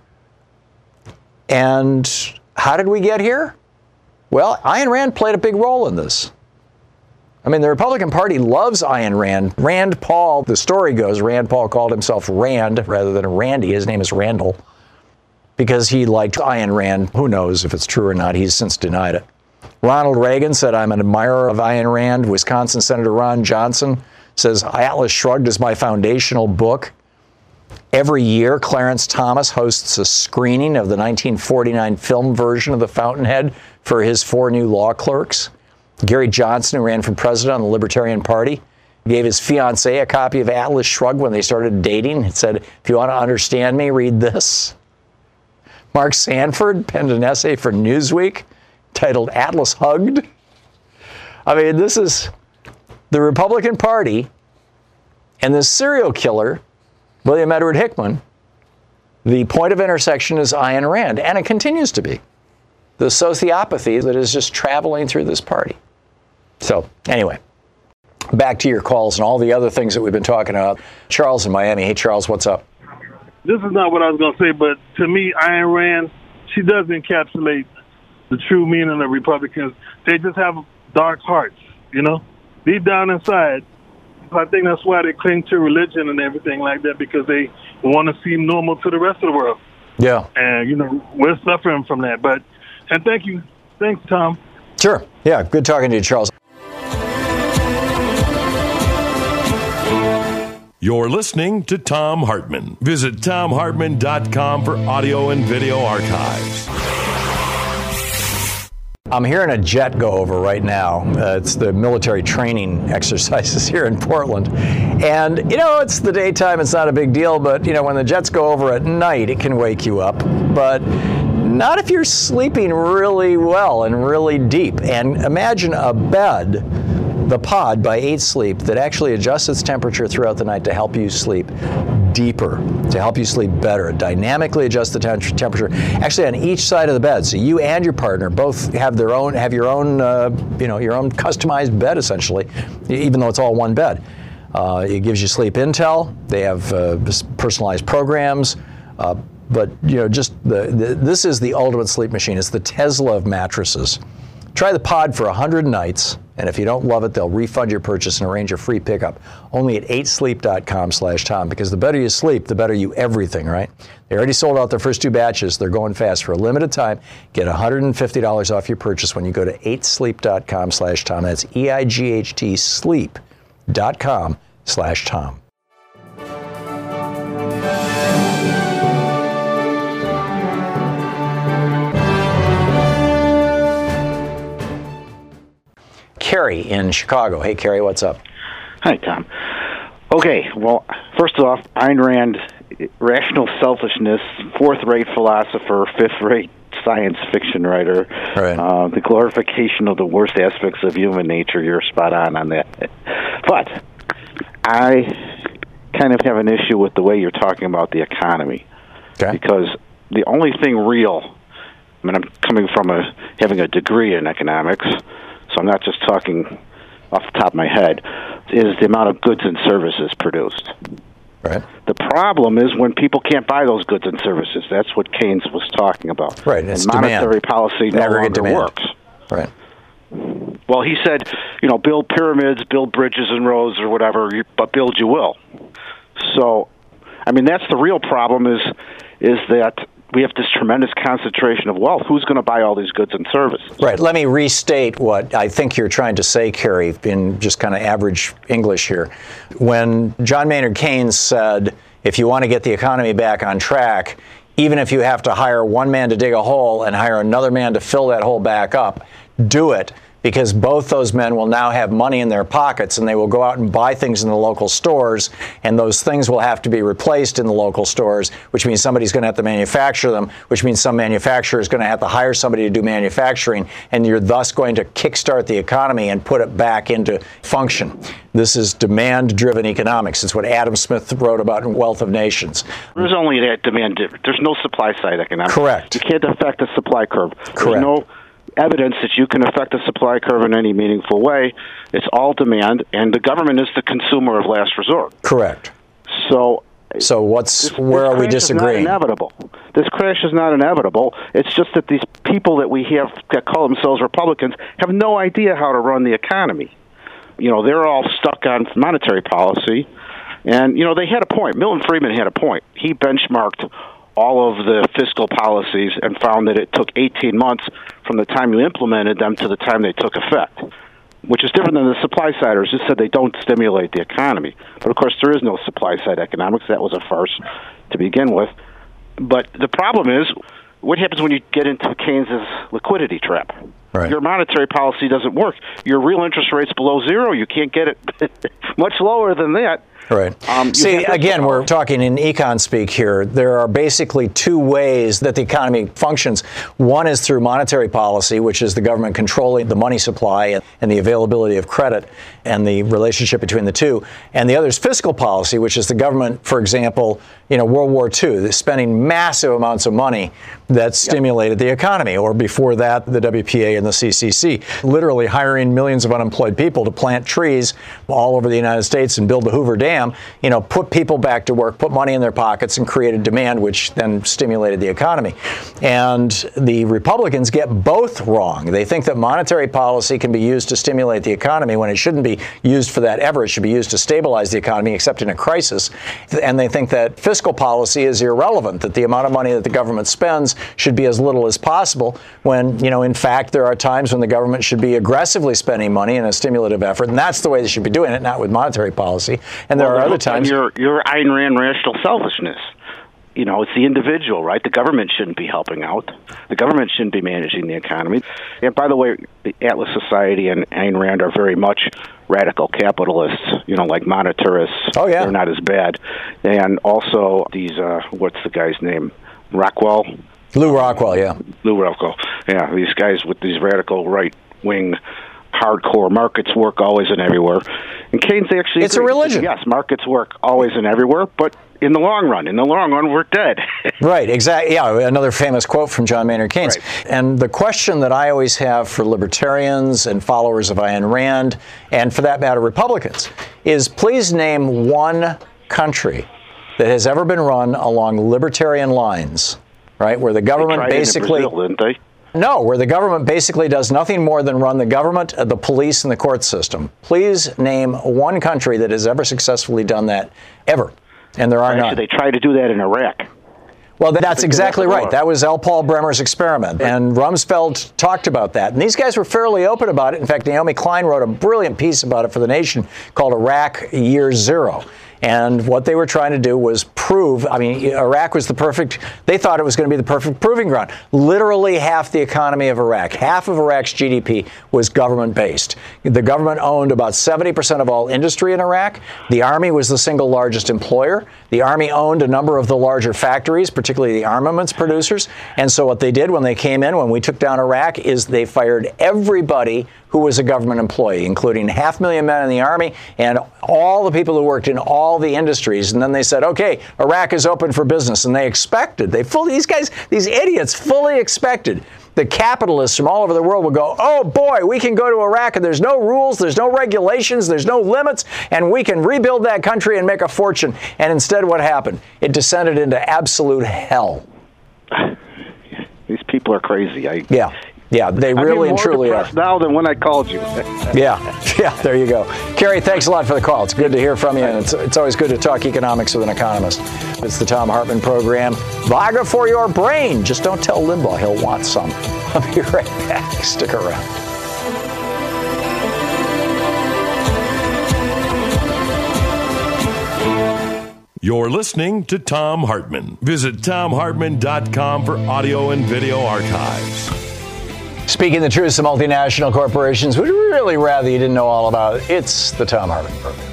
And how did we get here? Well, Ayn Rand played a big role in this. I mean, the Republican Party loves Ayn Rand. Rand Paul, the story goes, Rand Paul called himself Rand rather than Randy. His name is Randall because he liked Ayn Rand. Who knows if it's true or not? He's since denied it. Ronald Reagan said, I'm an admirer of Ayn Rand. Wisconsin Senator Ron Johnson says, Atlas Shrugged is my foundational book. Every year, Clarence Thomas hosts a screening of the 1949 film version of The Fountainhead for his 4 new law clerks. Gary Johnson, who ran for president on the Libertarian Party, gave his fiancée a copy of Atlas Shrugged when they started dating. It said, if you want to understand me, read this. Mark Sanford penned an essay for Newsweek titled Atlas Hugged. I mean, this is the Republican Party and this serial killer, William Edward Hickman. The point of intersection is Ayn Rand, and it continues to be. The sociopathy that is just traveling through this party. So, anyway, back to your calls and all the other things that we've been talking about. Charles in Miami. Hey, Charles, what's up? This is not what I was going to say, but to me, Ayn Rand, she does encapsulate the true meaning of Republicans. They just have dark hearts, deep down inside. I think that's why they cling to religion and everything like that, because they want to seem normal to the rest of the world. Yeah. And, we're suffering from that. And thank you. Thanks, Tom. Sure. Yeah, good talking to you, Charles. You're listening to Thom Hartmann. Visit ThomHartmann.com for audio and video archives. I'm hearing a jet go over right now. It's the military training exercises here in Portland. And, it's the daytime, it's not a big deal, but, when the jets go over at night, it can wake you up. But not if you're sleeping really well and really deep. And imagine a bed, the Pod by 8 Sleep, that actually adjusts its temperature throughout the night to help you sleep deeper, to help you sleep better, dynamically adjust the temperature actually on each side of the bed. So you and your partner both have your own customized bed, essentially, even though it's all one bed. It gives you sleep intel. They have personalized programs. But this is the ultimate sleep machine. It's the Tesla of mattresses. Try the Pod for 100 nights, and if you don't love it, they'll refund your purchase and arrange a free pickup. Only at 8sleep.com/Tom, because the better you sleep, the better you everything, right? They already sold out their first 2 batches. They're going fast for a limited time. Get $150 off your purchase when you go to 8sleep.com/Tom. That's EIGHT sleep.com/Tom. Carrie in Chicago. Hey, Carrie, what's up? Hi, Tom. Okay, well, first off, Ayn Rand, rational selfishness, 4th-rate philosopher, 5th-rate science fiction writer, right. The glorification of the worst aspects of human nature, you're spot on that. But I kind of have an issue with the way you're talking about the economy. Okay. Because the only thing real, I'm coming from having a degree in economics, so I'm not just talking off the top of my head, is the amount of goods and services produced. Right. The problem is when people can't buy those goods and services. That's what Keynes was talking about. Right. It's and monetary policy no longer works. Right. Well, he said, build pyramids, build bridges and roads or whatever, but build you will. So, that's the real problem is that we have this tremendous concentration of wealth. Who's going to buy all these goods and services? Right. Let me restate what I think you're trying to say, Kerry, in just kind of average English here. When John Maynard Keynes said, if you want to get the economy back on track, even if you have to hire one man to dig a hole and hire another man to fill that hole back up, do it, because both those men will now have money in their pockets and they will go out and buy things in the local stores, and those things will have to be replaced in the local stores, which means somebody's going to have to manufacture them, which means some manufacturer is going to have to hire somebody to do manufacturing, and you're thus going to kickstart the economy and put it back into function. This is demand-driven economics. It's what Adam Smith wrote about in Wealth of Nations. There's only that demand. There's no supply-side economics. Correct. You can't affect the supply curve. Correct. There's no evidence that you can affect the supply curve in any meaningful way. It's all demand, and the government is the consumer of last resort. Correct. So where are we disagreeing? Is not inevitable. This crash is not inevitable. It's just that these people that we have that call themselves Republicans have no idea how to run the economy. They're all stuck on monetary policy, and they had a point. Milton Friedman had a point. He benchmarked all of the fiscal policies and found that it took 18 months from the time you implemented them to the time they took effect, which is different than the supply-siders who said they don't stimulate the economy. But, of course, there is no supply-side economics. That was a farce to begin with. But the problem is, what happens when you get into Keynes's liquidity trap? Right. Your monetary policy doesn't work. Your real interest rate's below zero. You can't get it much lower than that. Right. See, again, we're talking in econ speak here. There are basically two ways that the economy functions. One is through monetary policy, which is the government controlling the money supply and the availability of credit and the relationship between the two. And the other is fiscal policy, which is the government, for example, World War II, spending massive amounts of money that stimulated the economy, or before that, the WPA and the CCC, literally hiring millions of unemployed people to plant trees all over the United States and build the Hoover Dam, put people back to work, put money in their pockets, and created demand, which then stimulated the economy. And the Republicans get both wrong. They think that monetary policy can be used to stimulate the economy when it shouldn't be used for that ever. It should be used to stabilize the economy, except in a crisis. And they think that fiscal policy is irrelevant, that the amount of money that the government spends should be as little as possible, when, in fact, there are times when the government should be aggressively spending money in a stimulative effort, and that's the way they should be doing it, not with monetary policy. And there are other times. Your Ayn Rand rational selfishness. It's the individual, right? The government shouldn't be helping out. The government shouldn't be managing the economy. And by the way, the Atlas Society and Ayn Rand are very much radical capitalists, like monetarists. Oh, yeah. They're not as bad. And also these, what's the guy's name? Rockwell? Lew Rockwell, yeah. Lew Rockwell. Yeah, these guys with these radical right-wing hardcore markets work always and everywhere. And Keynes actually It's a religion. Yes, markets work always and everywhere, but in the long run, we're dead. Right, exactly. Yeah, another famous quote from John Maynard Keynes. Right. And the question that I always have for libertarians and followers of Ayn Rand, and for that matter, Republicans, is please name one country that has ever been run along libertarian lines, right, where the government basically... They tried it in Brazil, didn't they? No, where the government basically does nothing more than run the government, the police, and the court system. Please name one country that has ever successfully done that, ever. And there are none. Actually, they tried to do that in Iraq. Well, that's exactly right. That was L. Paul Bremer's experiment, and Rumsfeld talked about that. And these guys were fairly open about it. In fact, Naomi Klein wrote a brilliant piece about it for The Nation called Iraq Year Zero. And what they were trying to do was prove, Iraq was they thought it was going to be the perfect proving ground. Literally half the economy of Iraq, half of Iraq's GDP was government-based. The government owned about 70% of all industry in Iraq. The Army was the single largest employer. The Army owned a number of the larger factories, particularly the armaments producers. And so what they did when they came in, when we took down Iraq, is they fired everybody who was a government employee, including 500,000 men in the Army and all the people who worked in all the industries. And then they said, okay, Iraq is open for business. And these idiots fully expected that capitalists from all over the world would go, oh boy, we can go to Iraq and there's no rules, there's no regulations, there's no limits, and we can rebuild that country and make a fortune. And instead what happened? It descended into absolute hell. These people are crazy. Yeah, they really and truly are. Now than when I called you. Yeah, there you go. Kerry, thanks a lot for the call. It's good to hear from you, and it's always good to talk economics with an economist. It's the Thom Hartmann Program. Viagra for your brain. Just don't tell Limbaugh he'll want some. I'll be right back. Stick around. You're listening to Thom Hartmann. Visit ThomHartmann.com for audio and video archives. Speaking the truth to multinational corporations, we'd really rather you didn't know all about it. It's the Thom Hartmann Program.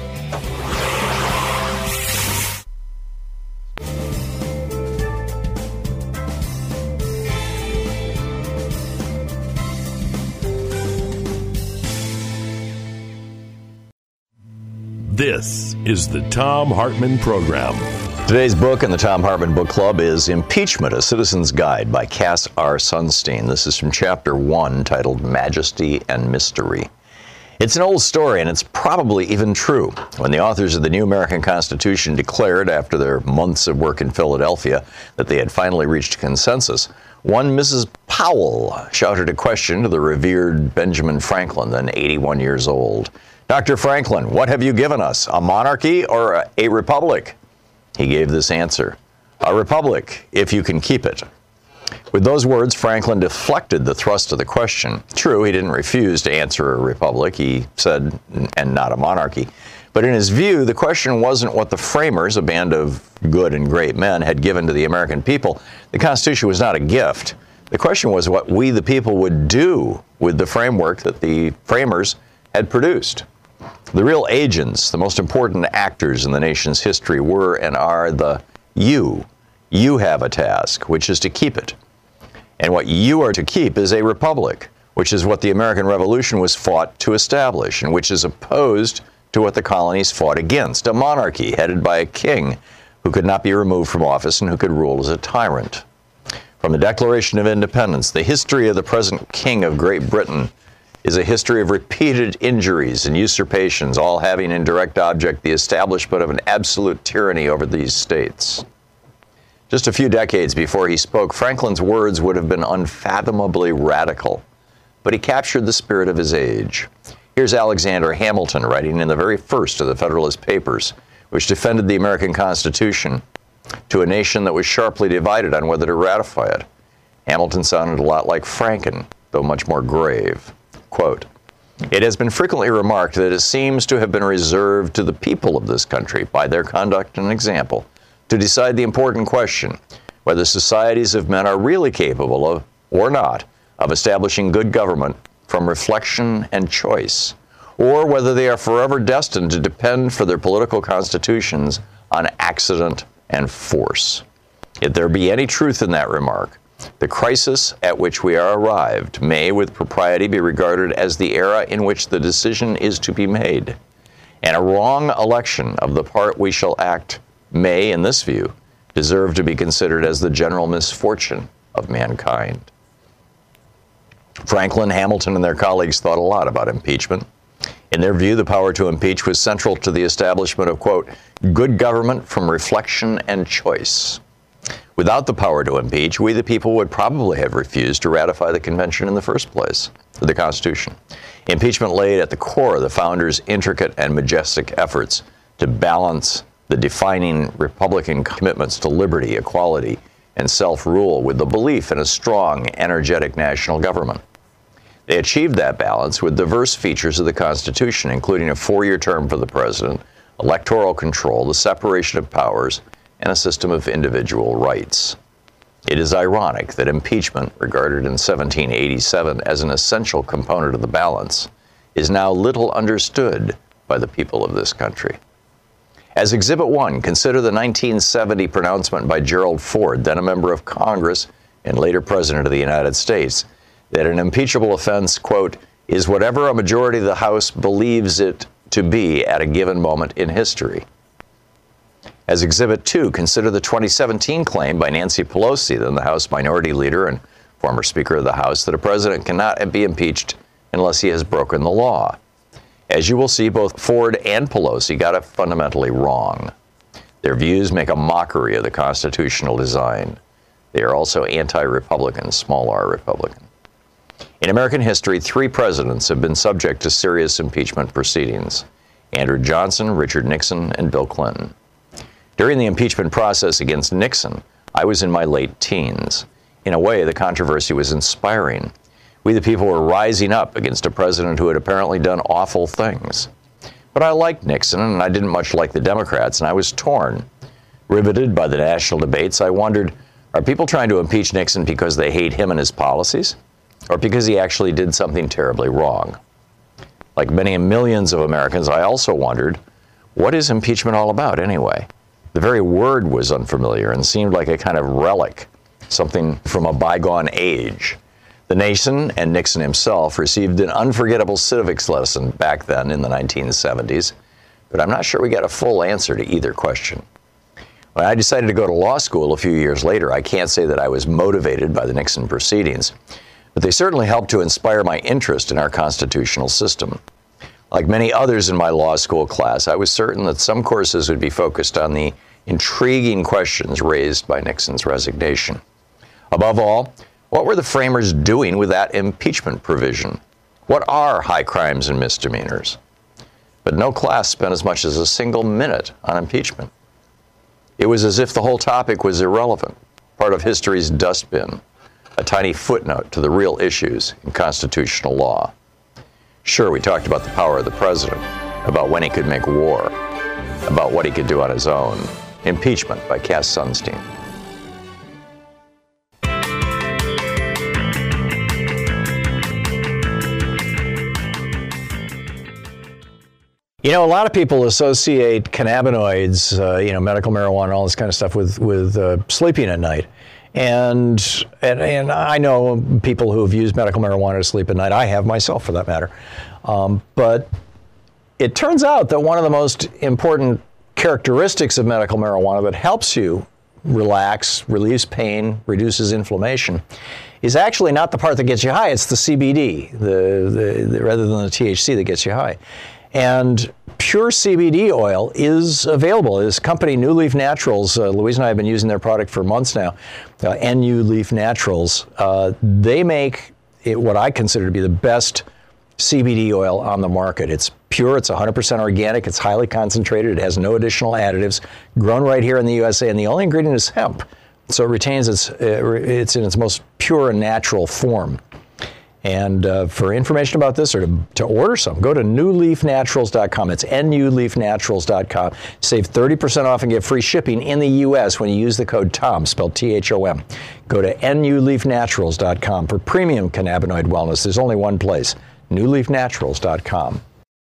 This is the Thom Hartmann Program. Today's book in the Thom Hartmann Book Club is Impeachment, A Citizen's Guide by Cass R. Sunstein. This is from Chapter 1, titled Majesty and Mystery. It's an old story, and it's probably even true. When the authors of the new American Constitution declared, after their months of work in Philadelphia, that they had finally reached a consensus, one Mrs. Powell shouted a question to the revered Benjamin Franklin, then 81 years old. Dr. Franklin, what have you given us, a monarchy or a republic? He gave this answer, a republic, if you can keep it. With those words, Franklin deflected the thrust of the question. True, he didn't refuse to answer a republic, he said, and not a monarchy. But in his view, the question wasn't what the framers, a band of good and great men, had given to the American people. The Constitution was not a gift. The question was what we, the people, would do with the framework that the framers had produced. The real agents, the most important actors in the nation's history were and are the you. You have a task, which is to keep it. And what you are to keep is a republic, which is what the American Revolution was fought to establish, and which is opposed to what the colonies fought against, a monarchy headed by a king who could not be removed from office and who could rule as a tyrant. From the Declaration of Independence, the history of the present King of Great Britain is a history of repeated injuries and usurpations, all having in direct object the establishment of an absolute tyranny over these states. Just a few decades before he spoke, Franklin's words would have been unfathomably radical, but he captured the spirit of his age. Here's Alexander Hamilton writing in the very first of the Federalist Papers, which defended the American Constitution to a nation that was sharply divided on whether to ratify it. Hamilton sounded a lot like Franken, though much more grave. Quote, "It has been frequently remarked that it seems to have been reserved to the people of this country, by their conduct and example, to decide the important question, whether societies of men are really capable of, or not, of establishing good government from reflection and choice, or whether they are forever destined to depend for their political constitutions on accident and force. If there be any truth in that remark, the crisis at which we are arrived may, with propriety, be regarded as the era in which the decision is to be made, and a wrong election of the part we shall act may, in this view, deserve to be considered as the general misfortune of mankind." Franklin, Hamilton, and their colleagues thought a lot about impeachment. In their view, the power to impeach was central to the establishment of, quote, good government from reflection and choice. Without the power to impeach, we the people would probably have refused to ratify the convention in the first place, the Constitution. Impeachment laid at the core of the founders' intricate and majestic efforts to balance the defining Republican commitments to liberty, equality, and self-rule with the belief in a strong, energetic national government. They achieved that balance with diverse features of the Constitution, including a 4-year term for the president, electoral control, the separation of powers, and a system of individual rights. It is ironic that impeachment, regarded in 1787 as an essential component of the balance, is now little understood by the people of this country. As Exhibit 1, consider the 1970 pronouncement by Gerald Ford, then a member of Congress and later President of the United States, that an impeachable offense, quote, is whatever a majority of the House believes it to be at a given moment in history. As Exhibit 2, consider the 2017 claim by Nancy Pelosi, then the House Minority Leader and former Speaker of the House, that a president cannot be impeached unless he has broken the law. As you will see, both Ford and Pelosi got it fundamentally wrong. Their views make a mockery of the constitutional design. They are also anti-Republican, small r Republican. In American history, 3 presidents have been subject to serious impeachment proceedings: Andrew Johnson, Richard Nixon, and Bill Clinton. During the impeachment process against Nixon, I was in my late teens. In a way, the controversy was inspiring. We the people were rising up against a president who had apparently done awful things. But I liked Nixon, and I didn't much like the Democrats, and I was torn. Riveted by the national debates, I wondered, are people trying to impeach Nixon because they hate him and his policies, or because he actually did something terribly wrong? Like many millions of Americans, I also wondered, what is impeachment all about anyway? The very word was unfamiliar and seemed like a kind of relic, something from a bygone age. The nation and Nixon himself received an unforgettable civics lesson back then in the 1970s, but I'm not sure we got a full answer to either question. When I decided to go to law school a few years later, I can't say that I was motivated by the Nixon proceedings, but they certainly helped to inspire my interest in our constitutional system. Like many others in my law school class, I was certain that some courses would be focused on the intriguing questions raised by Nixon's resignation. Above all, what were the framers doing with that impeachment provision? What are high crimes and misdemeanors? But no class spent as much as a single minute on impeachment. It was as if the whole topic was irrelevant, part of history's dustbin, a tiny footnote to the real issues in constitutional law. Sure, we talked about the power of the president, about when he could make war, about what he could do on his own. Impeachment by Cass Sunstein. You know, a lot of people associate cannabinoids, medical marijuana, all this kind of stuff with sleeping at night. And I know people who have used medical marijuana to sleep at night. I have myself, for that matter. But it turns out that one of the most important characteristics of medical marijuana that helps you relax, relieves pain, reduces inflammation, is actually not the part that gets you high. It's the CBD, rather than the THC that gets you high. And pure CBD oil is available. This company, New Leaf Naturals, Louise and I have been using their product for months now, NU Leaf Naturals. They make what I consider to be the best CBD oil on the market. It's pure, it's 100% organic, it's highly concentrated, it has no additional additives, grown right here in the USA, and the only ingredient is hemp. So it retains it's in its most pure and natural form. And for information about this or to order some, go to newleafnaturals.com. It's nuleafnaturals.com. Save 30% off and get free shipping in the U.S. when you use the code TOM, spelled THOM. Go to nuleafnaturals.com for premium cannabinoid wellness. There's only one place, newleafnaturals.com.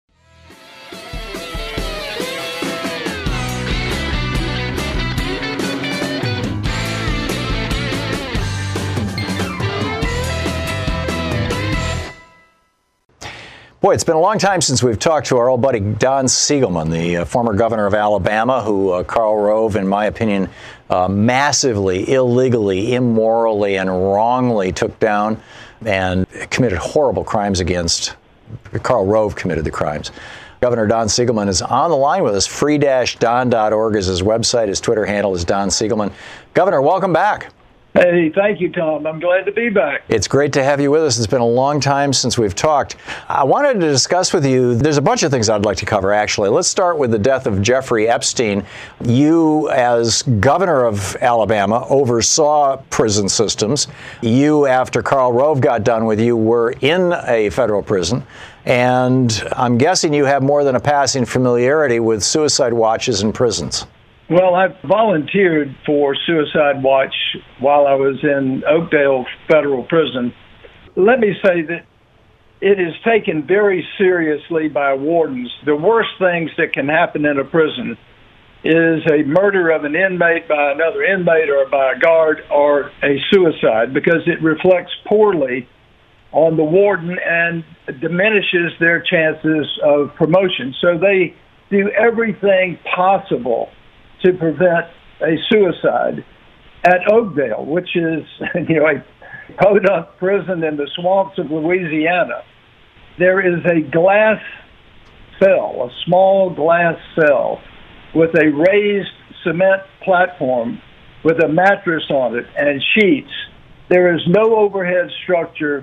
Boy, it's been a long time since we've talked to our old buddy Don Siegelman, the former governor of Alabama, who Karl Rove, in my opinion, massively, illegally, immorally, and wrongly took down and committed horrible crimes against. Karl Rove committed the crimes. Governor Don Siegelman is on the line with us. free-don.org is his website. His Twitter handle is Don Siegelman. Governor, welcome back. Hey, thank you, Tom. I'm glad to be back. It's great to have you with us. It's been a long time since we've talked. I wanted to discuss with you, there's a bunch of things I'd like to cover, actually. Let's start with the death of Jeffrey Epstein. You, as governor of Alabama, oversaw prison systems. You, after Karl Rove got done with you, were in a federal prison. And I'm guessing you have more than a passing familiarity with suicide watches in prisons. Well, I volunteered for Suicide Watch while I was in Oakdale Federal Prison. Let me say that it is taken very seriously by wardens. The worst things that can happen in a prison is a murder of an inmate by another inmate or by a guard or a suicide, because it reflects poorly on the warden and diminishes their chances of promotion. So they do everything possible to prevent a suicide. At Oakdale, which is a podunk prison in the swamps of Louisiana, there is a glass cell, a small glass cell with a raised cement platform with a mattress on it and sheets. There is no overhead structure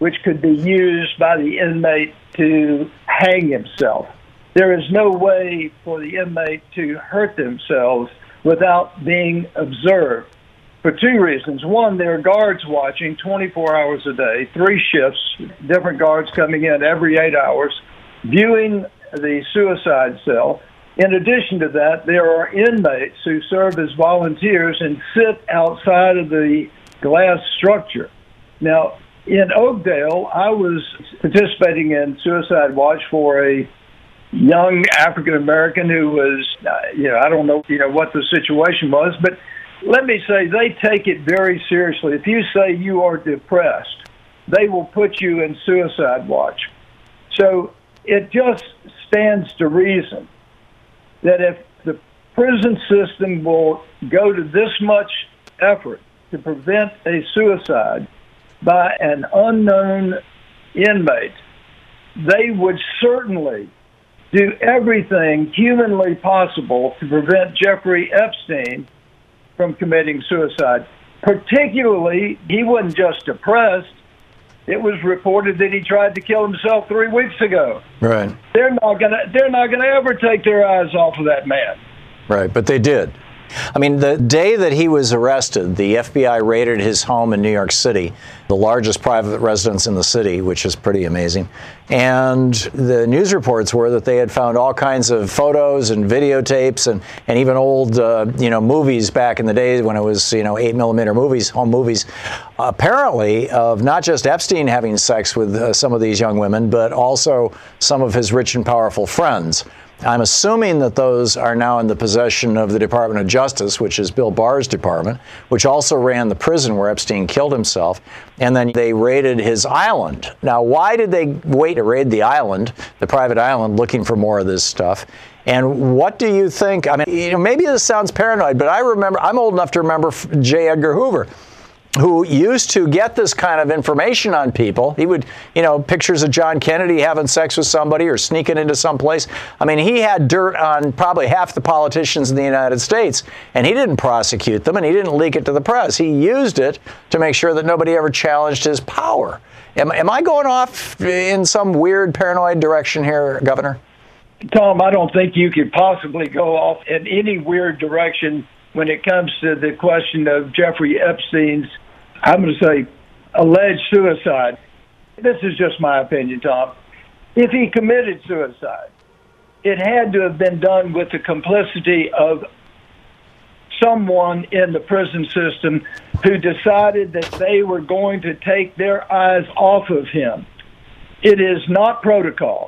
which could be used by the inmate to hang himself. There is no way for the inmate to hurt themselves without being observed for two reasons. One, there are guards watching 24 hours a day, 3 shifts, different guards coming in every 8 hours, viewing the suicide cell. In addition to that, there are inmates who serve as volunteers and sit outside of the glass structure. Now, in Oakdale, I was participating in Suicide Watch for a young African American who was, I don't know, what the situation was, but let me say they take it very seriously. If you say you are depressed, they will put you in Suicide Watch. So it just stands to reason that if the prison system will go to this much effort to prevent a suicide by an unknown inmate, they would certainly do everything humanly possible to prevent Jeffrey Epstein from committing suicide. Particularly, he wasn't just depressed. It was reported that he tried to kill himself 3 weeks ago. Right. They're not gonna ever take their eyes off of that man. Right, but they did. I mean, the day that he was arrested, the FBI raided his home in New York City, the largest private residence in the city, which is pretty amazing. And the news reports were that they had found all kinds of photos and videotapes and even old, movies back in the days when it was, 8mm movies, home movies, apparently of not just Epstein having sex with some of these young women, but also some of his rich and powerful friends. I'm assuming that those are now in the possession of the Department of Justice, which is Bill Barr's department, which also ran the prison where Epstein killed himself. And then they raided his island. Now, why did they wait to raid the island, the private island, looking for more of this stuff? And what do you think? I mean, maybe this sounds paranoid, but I'm old enough to remember J. Edgar Hoover, who used to get this kind of information on people. He would, pictures of John Kennedy having sex with somebody or sneaking into some place. I mean, he had dirt on probably half the politicians in the United States, and he didn't prosecute them, and he didn't leak it to the press. He used it to make sure that nobody ever challenged his power. Am I going off in some weird paranoid direction here, Governor? Tom, I don't think you could possibly go off in any weird direction when it comes to the question of Jeffrey Epstein's, I'm going to say, alleged suicide. This is just my opinion, Tom. If he committed suicide, it had to have been done with the complicity of someone in the prison system who decided that they were going to take their eyes off of him. It is not protocol.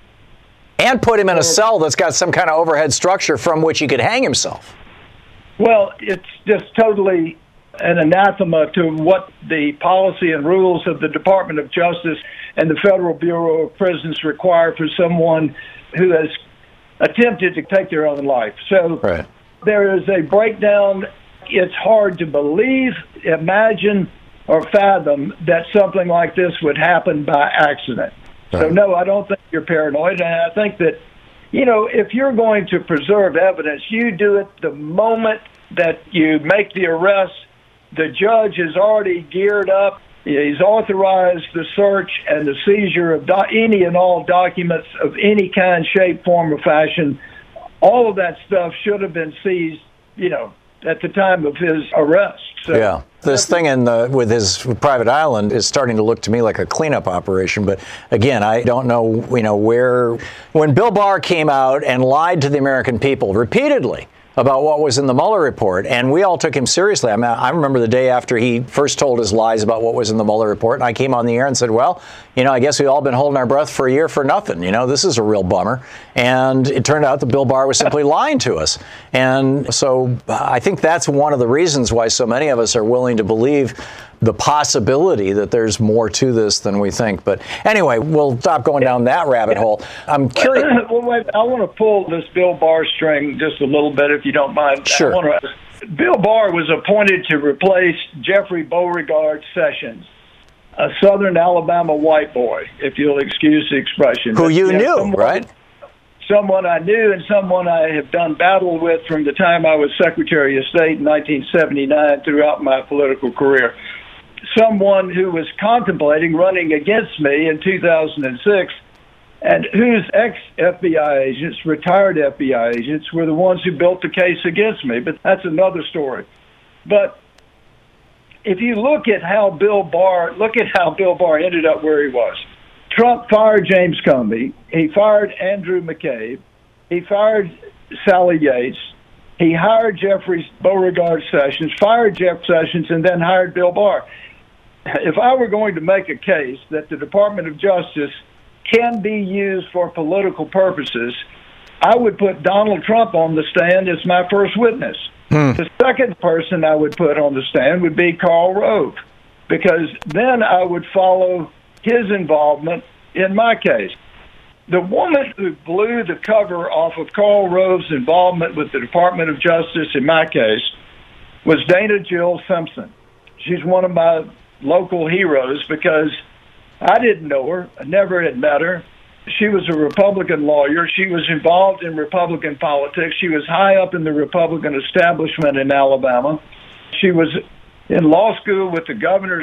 And put him in a cell that's got some kind of overhead structure from which he could hang himself. Well, it's just totally an anathema to what the policy and rules of the Department of Justice and the Federal Bureau of Prisons require for someone who has attempted to take their own life. So There is a breakdown. It's hard to believe, imagine, or fathom that something like this would happen by accident. So, no, I don't think you're paranoid. And I think that, if you're going to preserve evidence, you do it the moment that you make the arrest. The judge is already geared up. He's authorized the search and the seizure of any and all documents of any kind, shape, form, or fashion. All of that stuff should have been seized, at the time of his arrest. So, yeah. This thing with his private island is starting to look to me like a cleanup operation. But again, I don't know, where. When Bill Barr came out and lied to the American people repeatedly about what was in the Mueller report, and we all took him seriously. I mean, I remember the day after he first told his lies about what was in the Mueller report, and I came on the air and said, well, I guess we've all been holding our breath for a year for nothing. This is a real bummer. And it turned out that Bill Barr was simply lying to us. And so I think that's one of the reasons why so many of us are willing to believe the possibility that there's more to this than we think. But anyway, we'll stop going down that rabbit hole. I'm curious. Well, wait, I want to pull this Bill Barr string just a little bit, if you don't mind. Sure. Bill Barr was appointed to replace Jeffrey Beauregard Sessions, a Southern Alabama white boy, if you'll excuse the expression. Who you knew, right? Someone I knew and someone I have done battle with from the time I was Secretary of State in 1979 throughout my political career. someone who was contemplating running against me in 2006 and whose ex-FBI agents, retired FBI agents, were the ones who built the case against me. But that's another story. But if you look at how Bill Barr ended up where he was. Trump fired James Comey. He fired Andrew McCabe. He fired Sally Yates. He hired Jeffrey Beauregard Sessions, fired Jeff Sessions, and then hired Bill Barr. If I were going to make a case that the Department of Justice can be used for political purposes, I would put Donald Trump on the stand as my first witness. The second person I would put on the stand would be Karl Rove, because then I would follow his involvement in my case. The woman who blew the cover off of Karl Rove's involvement with the Department of Justice in my case was Dana Jill Simpson. She's one of my local heroes because I didn't know her. I never had met her. She was a Republican lawyer. She was involved in Republican politics. She was high up in the Republican establishment in Alabama. She was in law school with the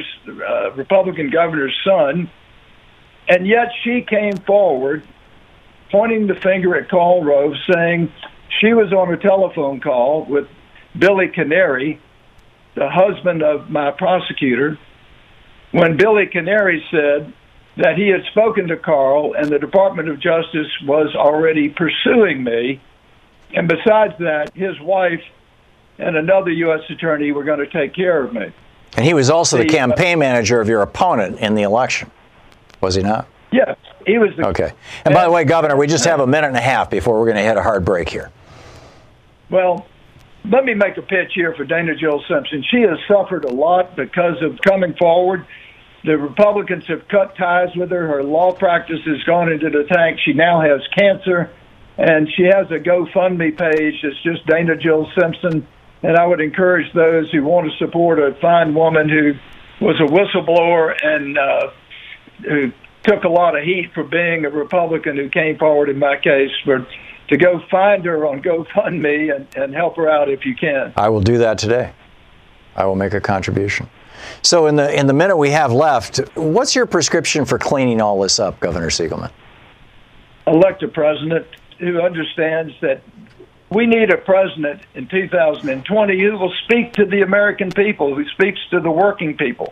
Republican governor's son. And yet she came forward pointing the finger at Karl Rove, saying she was on a telephone call with Billy Canary, the husband of my prosecutor, when Billy Canary said that he had spoken to Karl and the Department of Justice was already pursuing me. And besides that, his wife and another U.S. attorney were going to take care of me. And he was also the campaign manager of your opponent in the election, was he not? Yes, he was. Okay. And by the way, Governor, we just have a minute and a half before we're going to hit a hard break here. Well, let me make a pitch here for Dana Jill Simpson. She has suffered a lot because of coming forward. The Republicans have cut ties with her. Her law practice has gone into the tank. She now has cancer, and she has a GoFundMe page. It's just Dana Jill Simpson. And I would encourage those who want to support a fine woman who was a whistleblower and who took a lot of heat for being a Republican who came forward in my case, to go find her on GoFundMe and help her out if you can. I will do that today. I will make a contribution. So in the minute we have left, what's your prescription for cleaning all this up, Governor Siegelman? Elect a president who understands that we need a president in 2020 who will speak to the American people, who speaks to the working people.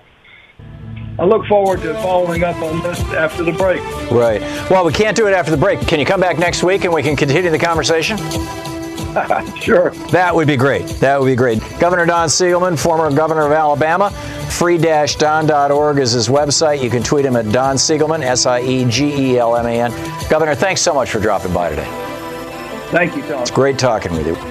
I look forward to following up on this after the break. Right. Well, we can't do it after the break. Can you come back next week and we can continue the conversation? Sure. That would be great. That would be great. Governor Don Siegelman, former governor of Alabama, free-don.org is his website. You can tweet him at Don Siegelman, Siegelman. Governor, thanks so much for dropping by today. Thank you, Tom. It's great talking with you.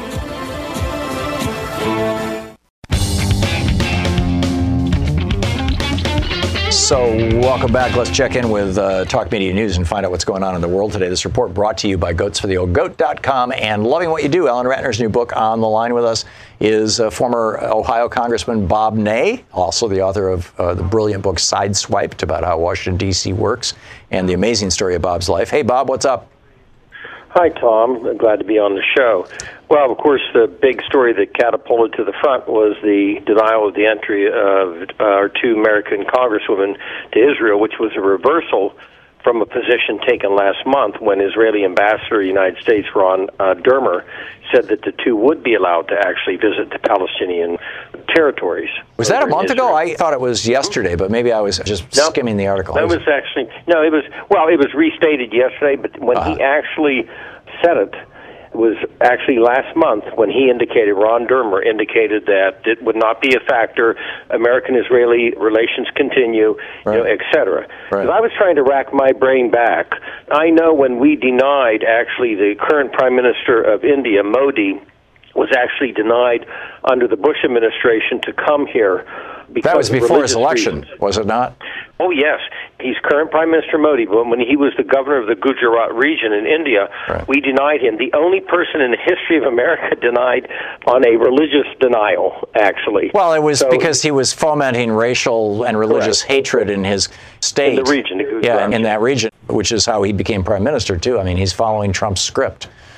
So welcome back. Let's check in with Talk Media News and find out what's going on in the world today. This report brought to you by goatsfortheoldgoat.com and Loving What You Do. Ellen Ratner's new book on the line with us is former Ohio Congressman Bob Ney, also the author of the brilliant book Sideswiped about how Washington, D.C. works and the amazing story of Bob's life. Hey, Bob, what's up? Hi, Tom. I'm glad to be on the show. Well, of course, the big story that catapulted to the front was the denial of the entry of our two American congresswomen to Israel, which was a reversal from a position taken last month when Israeli Ambassador to the United States, Ron Dermer, said that the two would be allowed to actually visit the Palestinian territories. Was that a month ago? I thought it was yesterday, but maybe I was just skimming the article. It was actually, it was restated yesterday, but when he actually said it, was actually last month when Ron Dermer indicated that it would not be a factor, American-Israeli relations continue, et cetera. Because I was trying to rack my brain back. I know when we denied, actually, the current Prime Minister of India, Modi, was actually denied under the Bush administration to come here. That was before his election, was it not? Oh, yes. He's current Prime Minister Modi, but when he was the governor of the Gujarat region in India, we denied him. The only person in the history of America denied on a religious denial, actually. Well, it was because he was fomenting racial and religious hatred in his state. In the region. In that region, which is how he became Prime Minister, too. I mean, he's following Trump's script.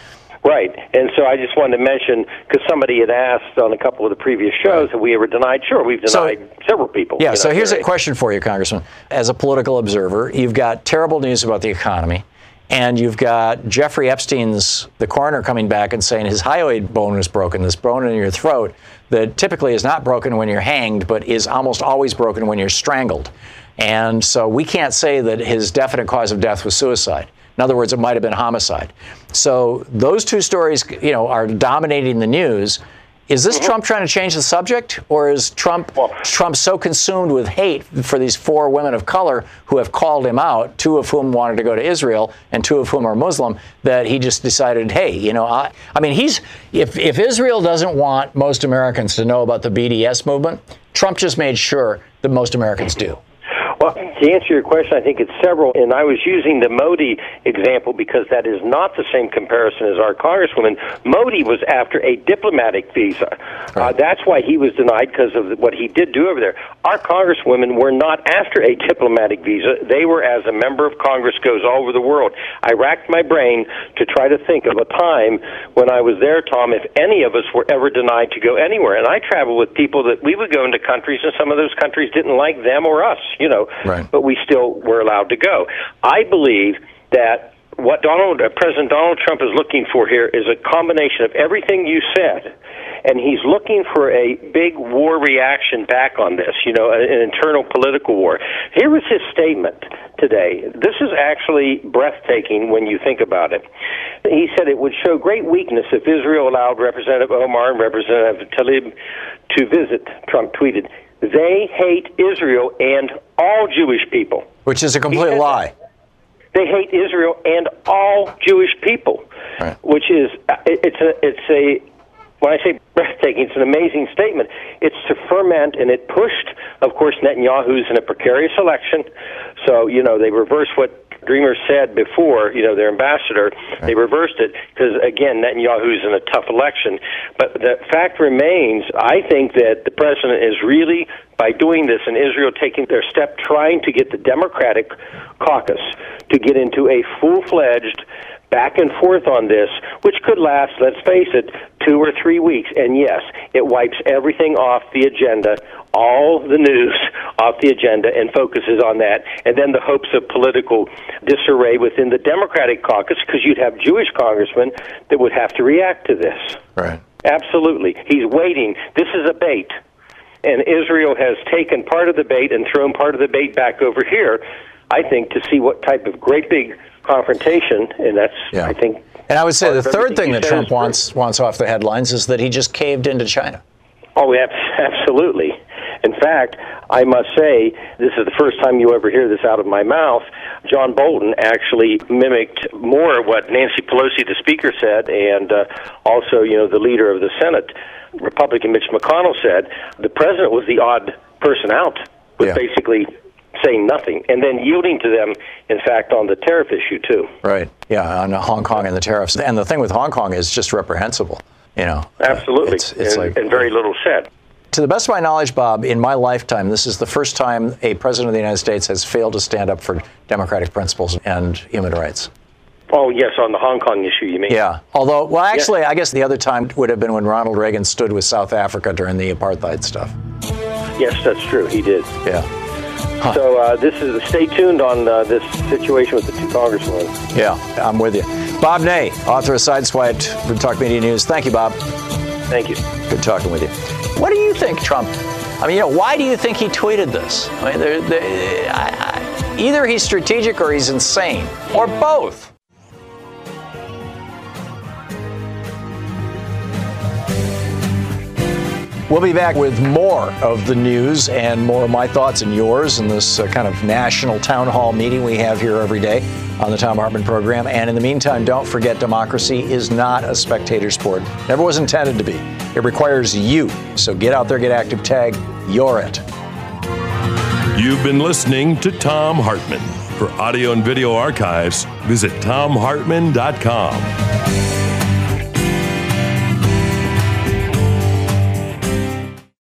Right. And so I just wanted to mention, because somebody had asked on a couple of the previous shows, have we ever denied? Sure, we've denied several people. Yeah, so here's a question for you, Congressman. As a political observer, you've got terrible news about the economy, and you've got Jeffrey Epstein's, the coroner, coming back and saying his hyoid bone was broken, this bone in your throat that typically is not broken when you're hanged, but is almost always broken when you're strangled. And so we can't say that his definite cause of death was suicide. In other words, it might have been homicide. So those two stories, are dominating the news. Is this Trump trying to change the subject, or is Trump so consumed with hate for these 4 women of color who have called him out, 2 of whom wanted to go to Israel and 2 of whom are Muslim, that he just decided, hey, if Israel doesn't want most Americans to know about the BDS movement, Trump just made sure that most Americans do. Well, to answer your question, I think it's several, and I was using the Modi example because that is not the same comparison as our Congresswoman. Modi was after a diplomatic visa. That's why he was denied, because of what he did do over there. Our Congresswomen were not after a diplomatic visa. They were, as a member of Congress, goes all over the world. I racked my brain to try to think of a time when I was there, Tom, if any of us were ever denied to go anywhere. And I traveled with people that we would go into countries, and some of those countries didn't like them or us, Right. But we still were allowed to go. I believe that what President Donald Trump is looking for here is a combination of everything you said, and he's looking for a big war reaction back on this, an internal political war. Here was his statement today. This is actually breathtaking when you think about it. He said it would show great weakness if Israel allowed Representative Omar and Representative Tlaib to visit, Trump tweeted. They hate Israel and all Jewish people. Which is a complete lie. They hate Israel and all Jewish people, right. Which is, when I say breathtaking, it's an amazing statement. It's to ferment, and it pushed, of course, Netanyahu's in a precarious election. So, they reversed what Dreamer said before, their ambassador. They reversed it because, again, Netanyahu's in a tough election. But the fact remains, I think that the president is really, by doing this, and Israel taking their step, trying to get the Democratic caucus to get into a full-fledged back and forth on this, which could last, let's face it, 2 or 3 weeks. And yes, it wipes everything off the agenda, all the news off the agenda, and focuses on that. And then the hopes of political disarray within the Democratic caucus, because you'd have Jewish congressmen that would have to react to this. Right. Absolutely. He's waiting. This is a bait. And Israel has taken part of the bait and thrown part of the bait back over here, I think, to see what type of great big confrontation, and that's, I think... And I would say the third thing that Trump wants off the headlines is that he just caved into China. Oh, absolutely. In fact, I must say, this is the first time you ever hear this out of my mouth, John Bolton actually mimicked more what Nancy Pelosi, the Speaker, said, and also, the leader of the Senate, Republican Mitch McConnell, said. The president was the odd person out, with basically saying nothing, and then yielding to them, in fact, on the tariff issue, too. Right, yeah, on Hong Kong and the tariffs. And the thing with Hong Kong is just reprehensible, Absolutely, and very little said. To the best of my knowledge, Bob, in my lifetime, this is the first time a president of the United States has failed to stand up for democratic principles and human rights. Oh, yes, on the Hong Kong issue, you mean? Yeah, although, well, actually, I guess the other time would have been when Ronald Reagan stood with South Africa during the apartheid stuff. Yes, that's true, he did. Yeah. Huh. So stay tuned on this situation with the 2 congressmen. Yeah, I'm with you. Bob Ney, author of Sideswiped for Talk Media News. Thank you, Bob. Thank you. Good talking with you. What do you think, Trump? Why do you think he tweeted this? Either he's strategic or he's insane, or both. We'll be back with more of the news and more of my thoughts and yours in this kind of national town hall meeting we have here every day on the Thom Hartmann program. And in the meantime, don't forget, democracy is not a spectator sport. Never was intended to be. It requires you. So get out there, get active, tag, you're it. You've been listening to Thom Hartmann. For audio and video archives, visit thomhartmann.com.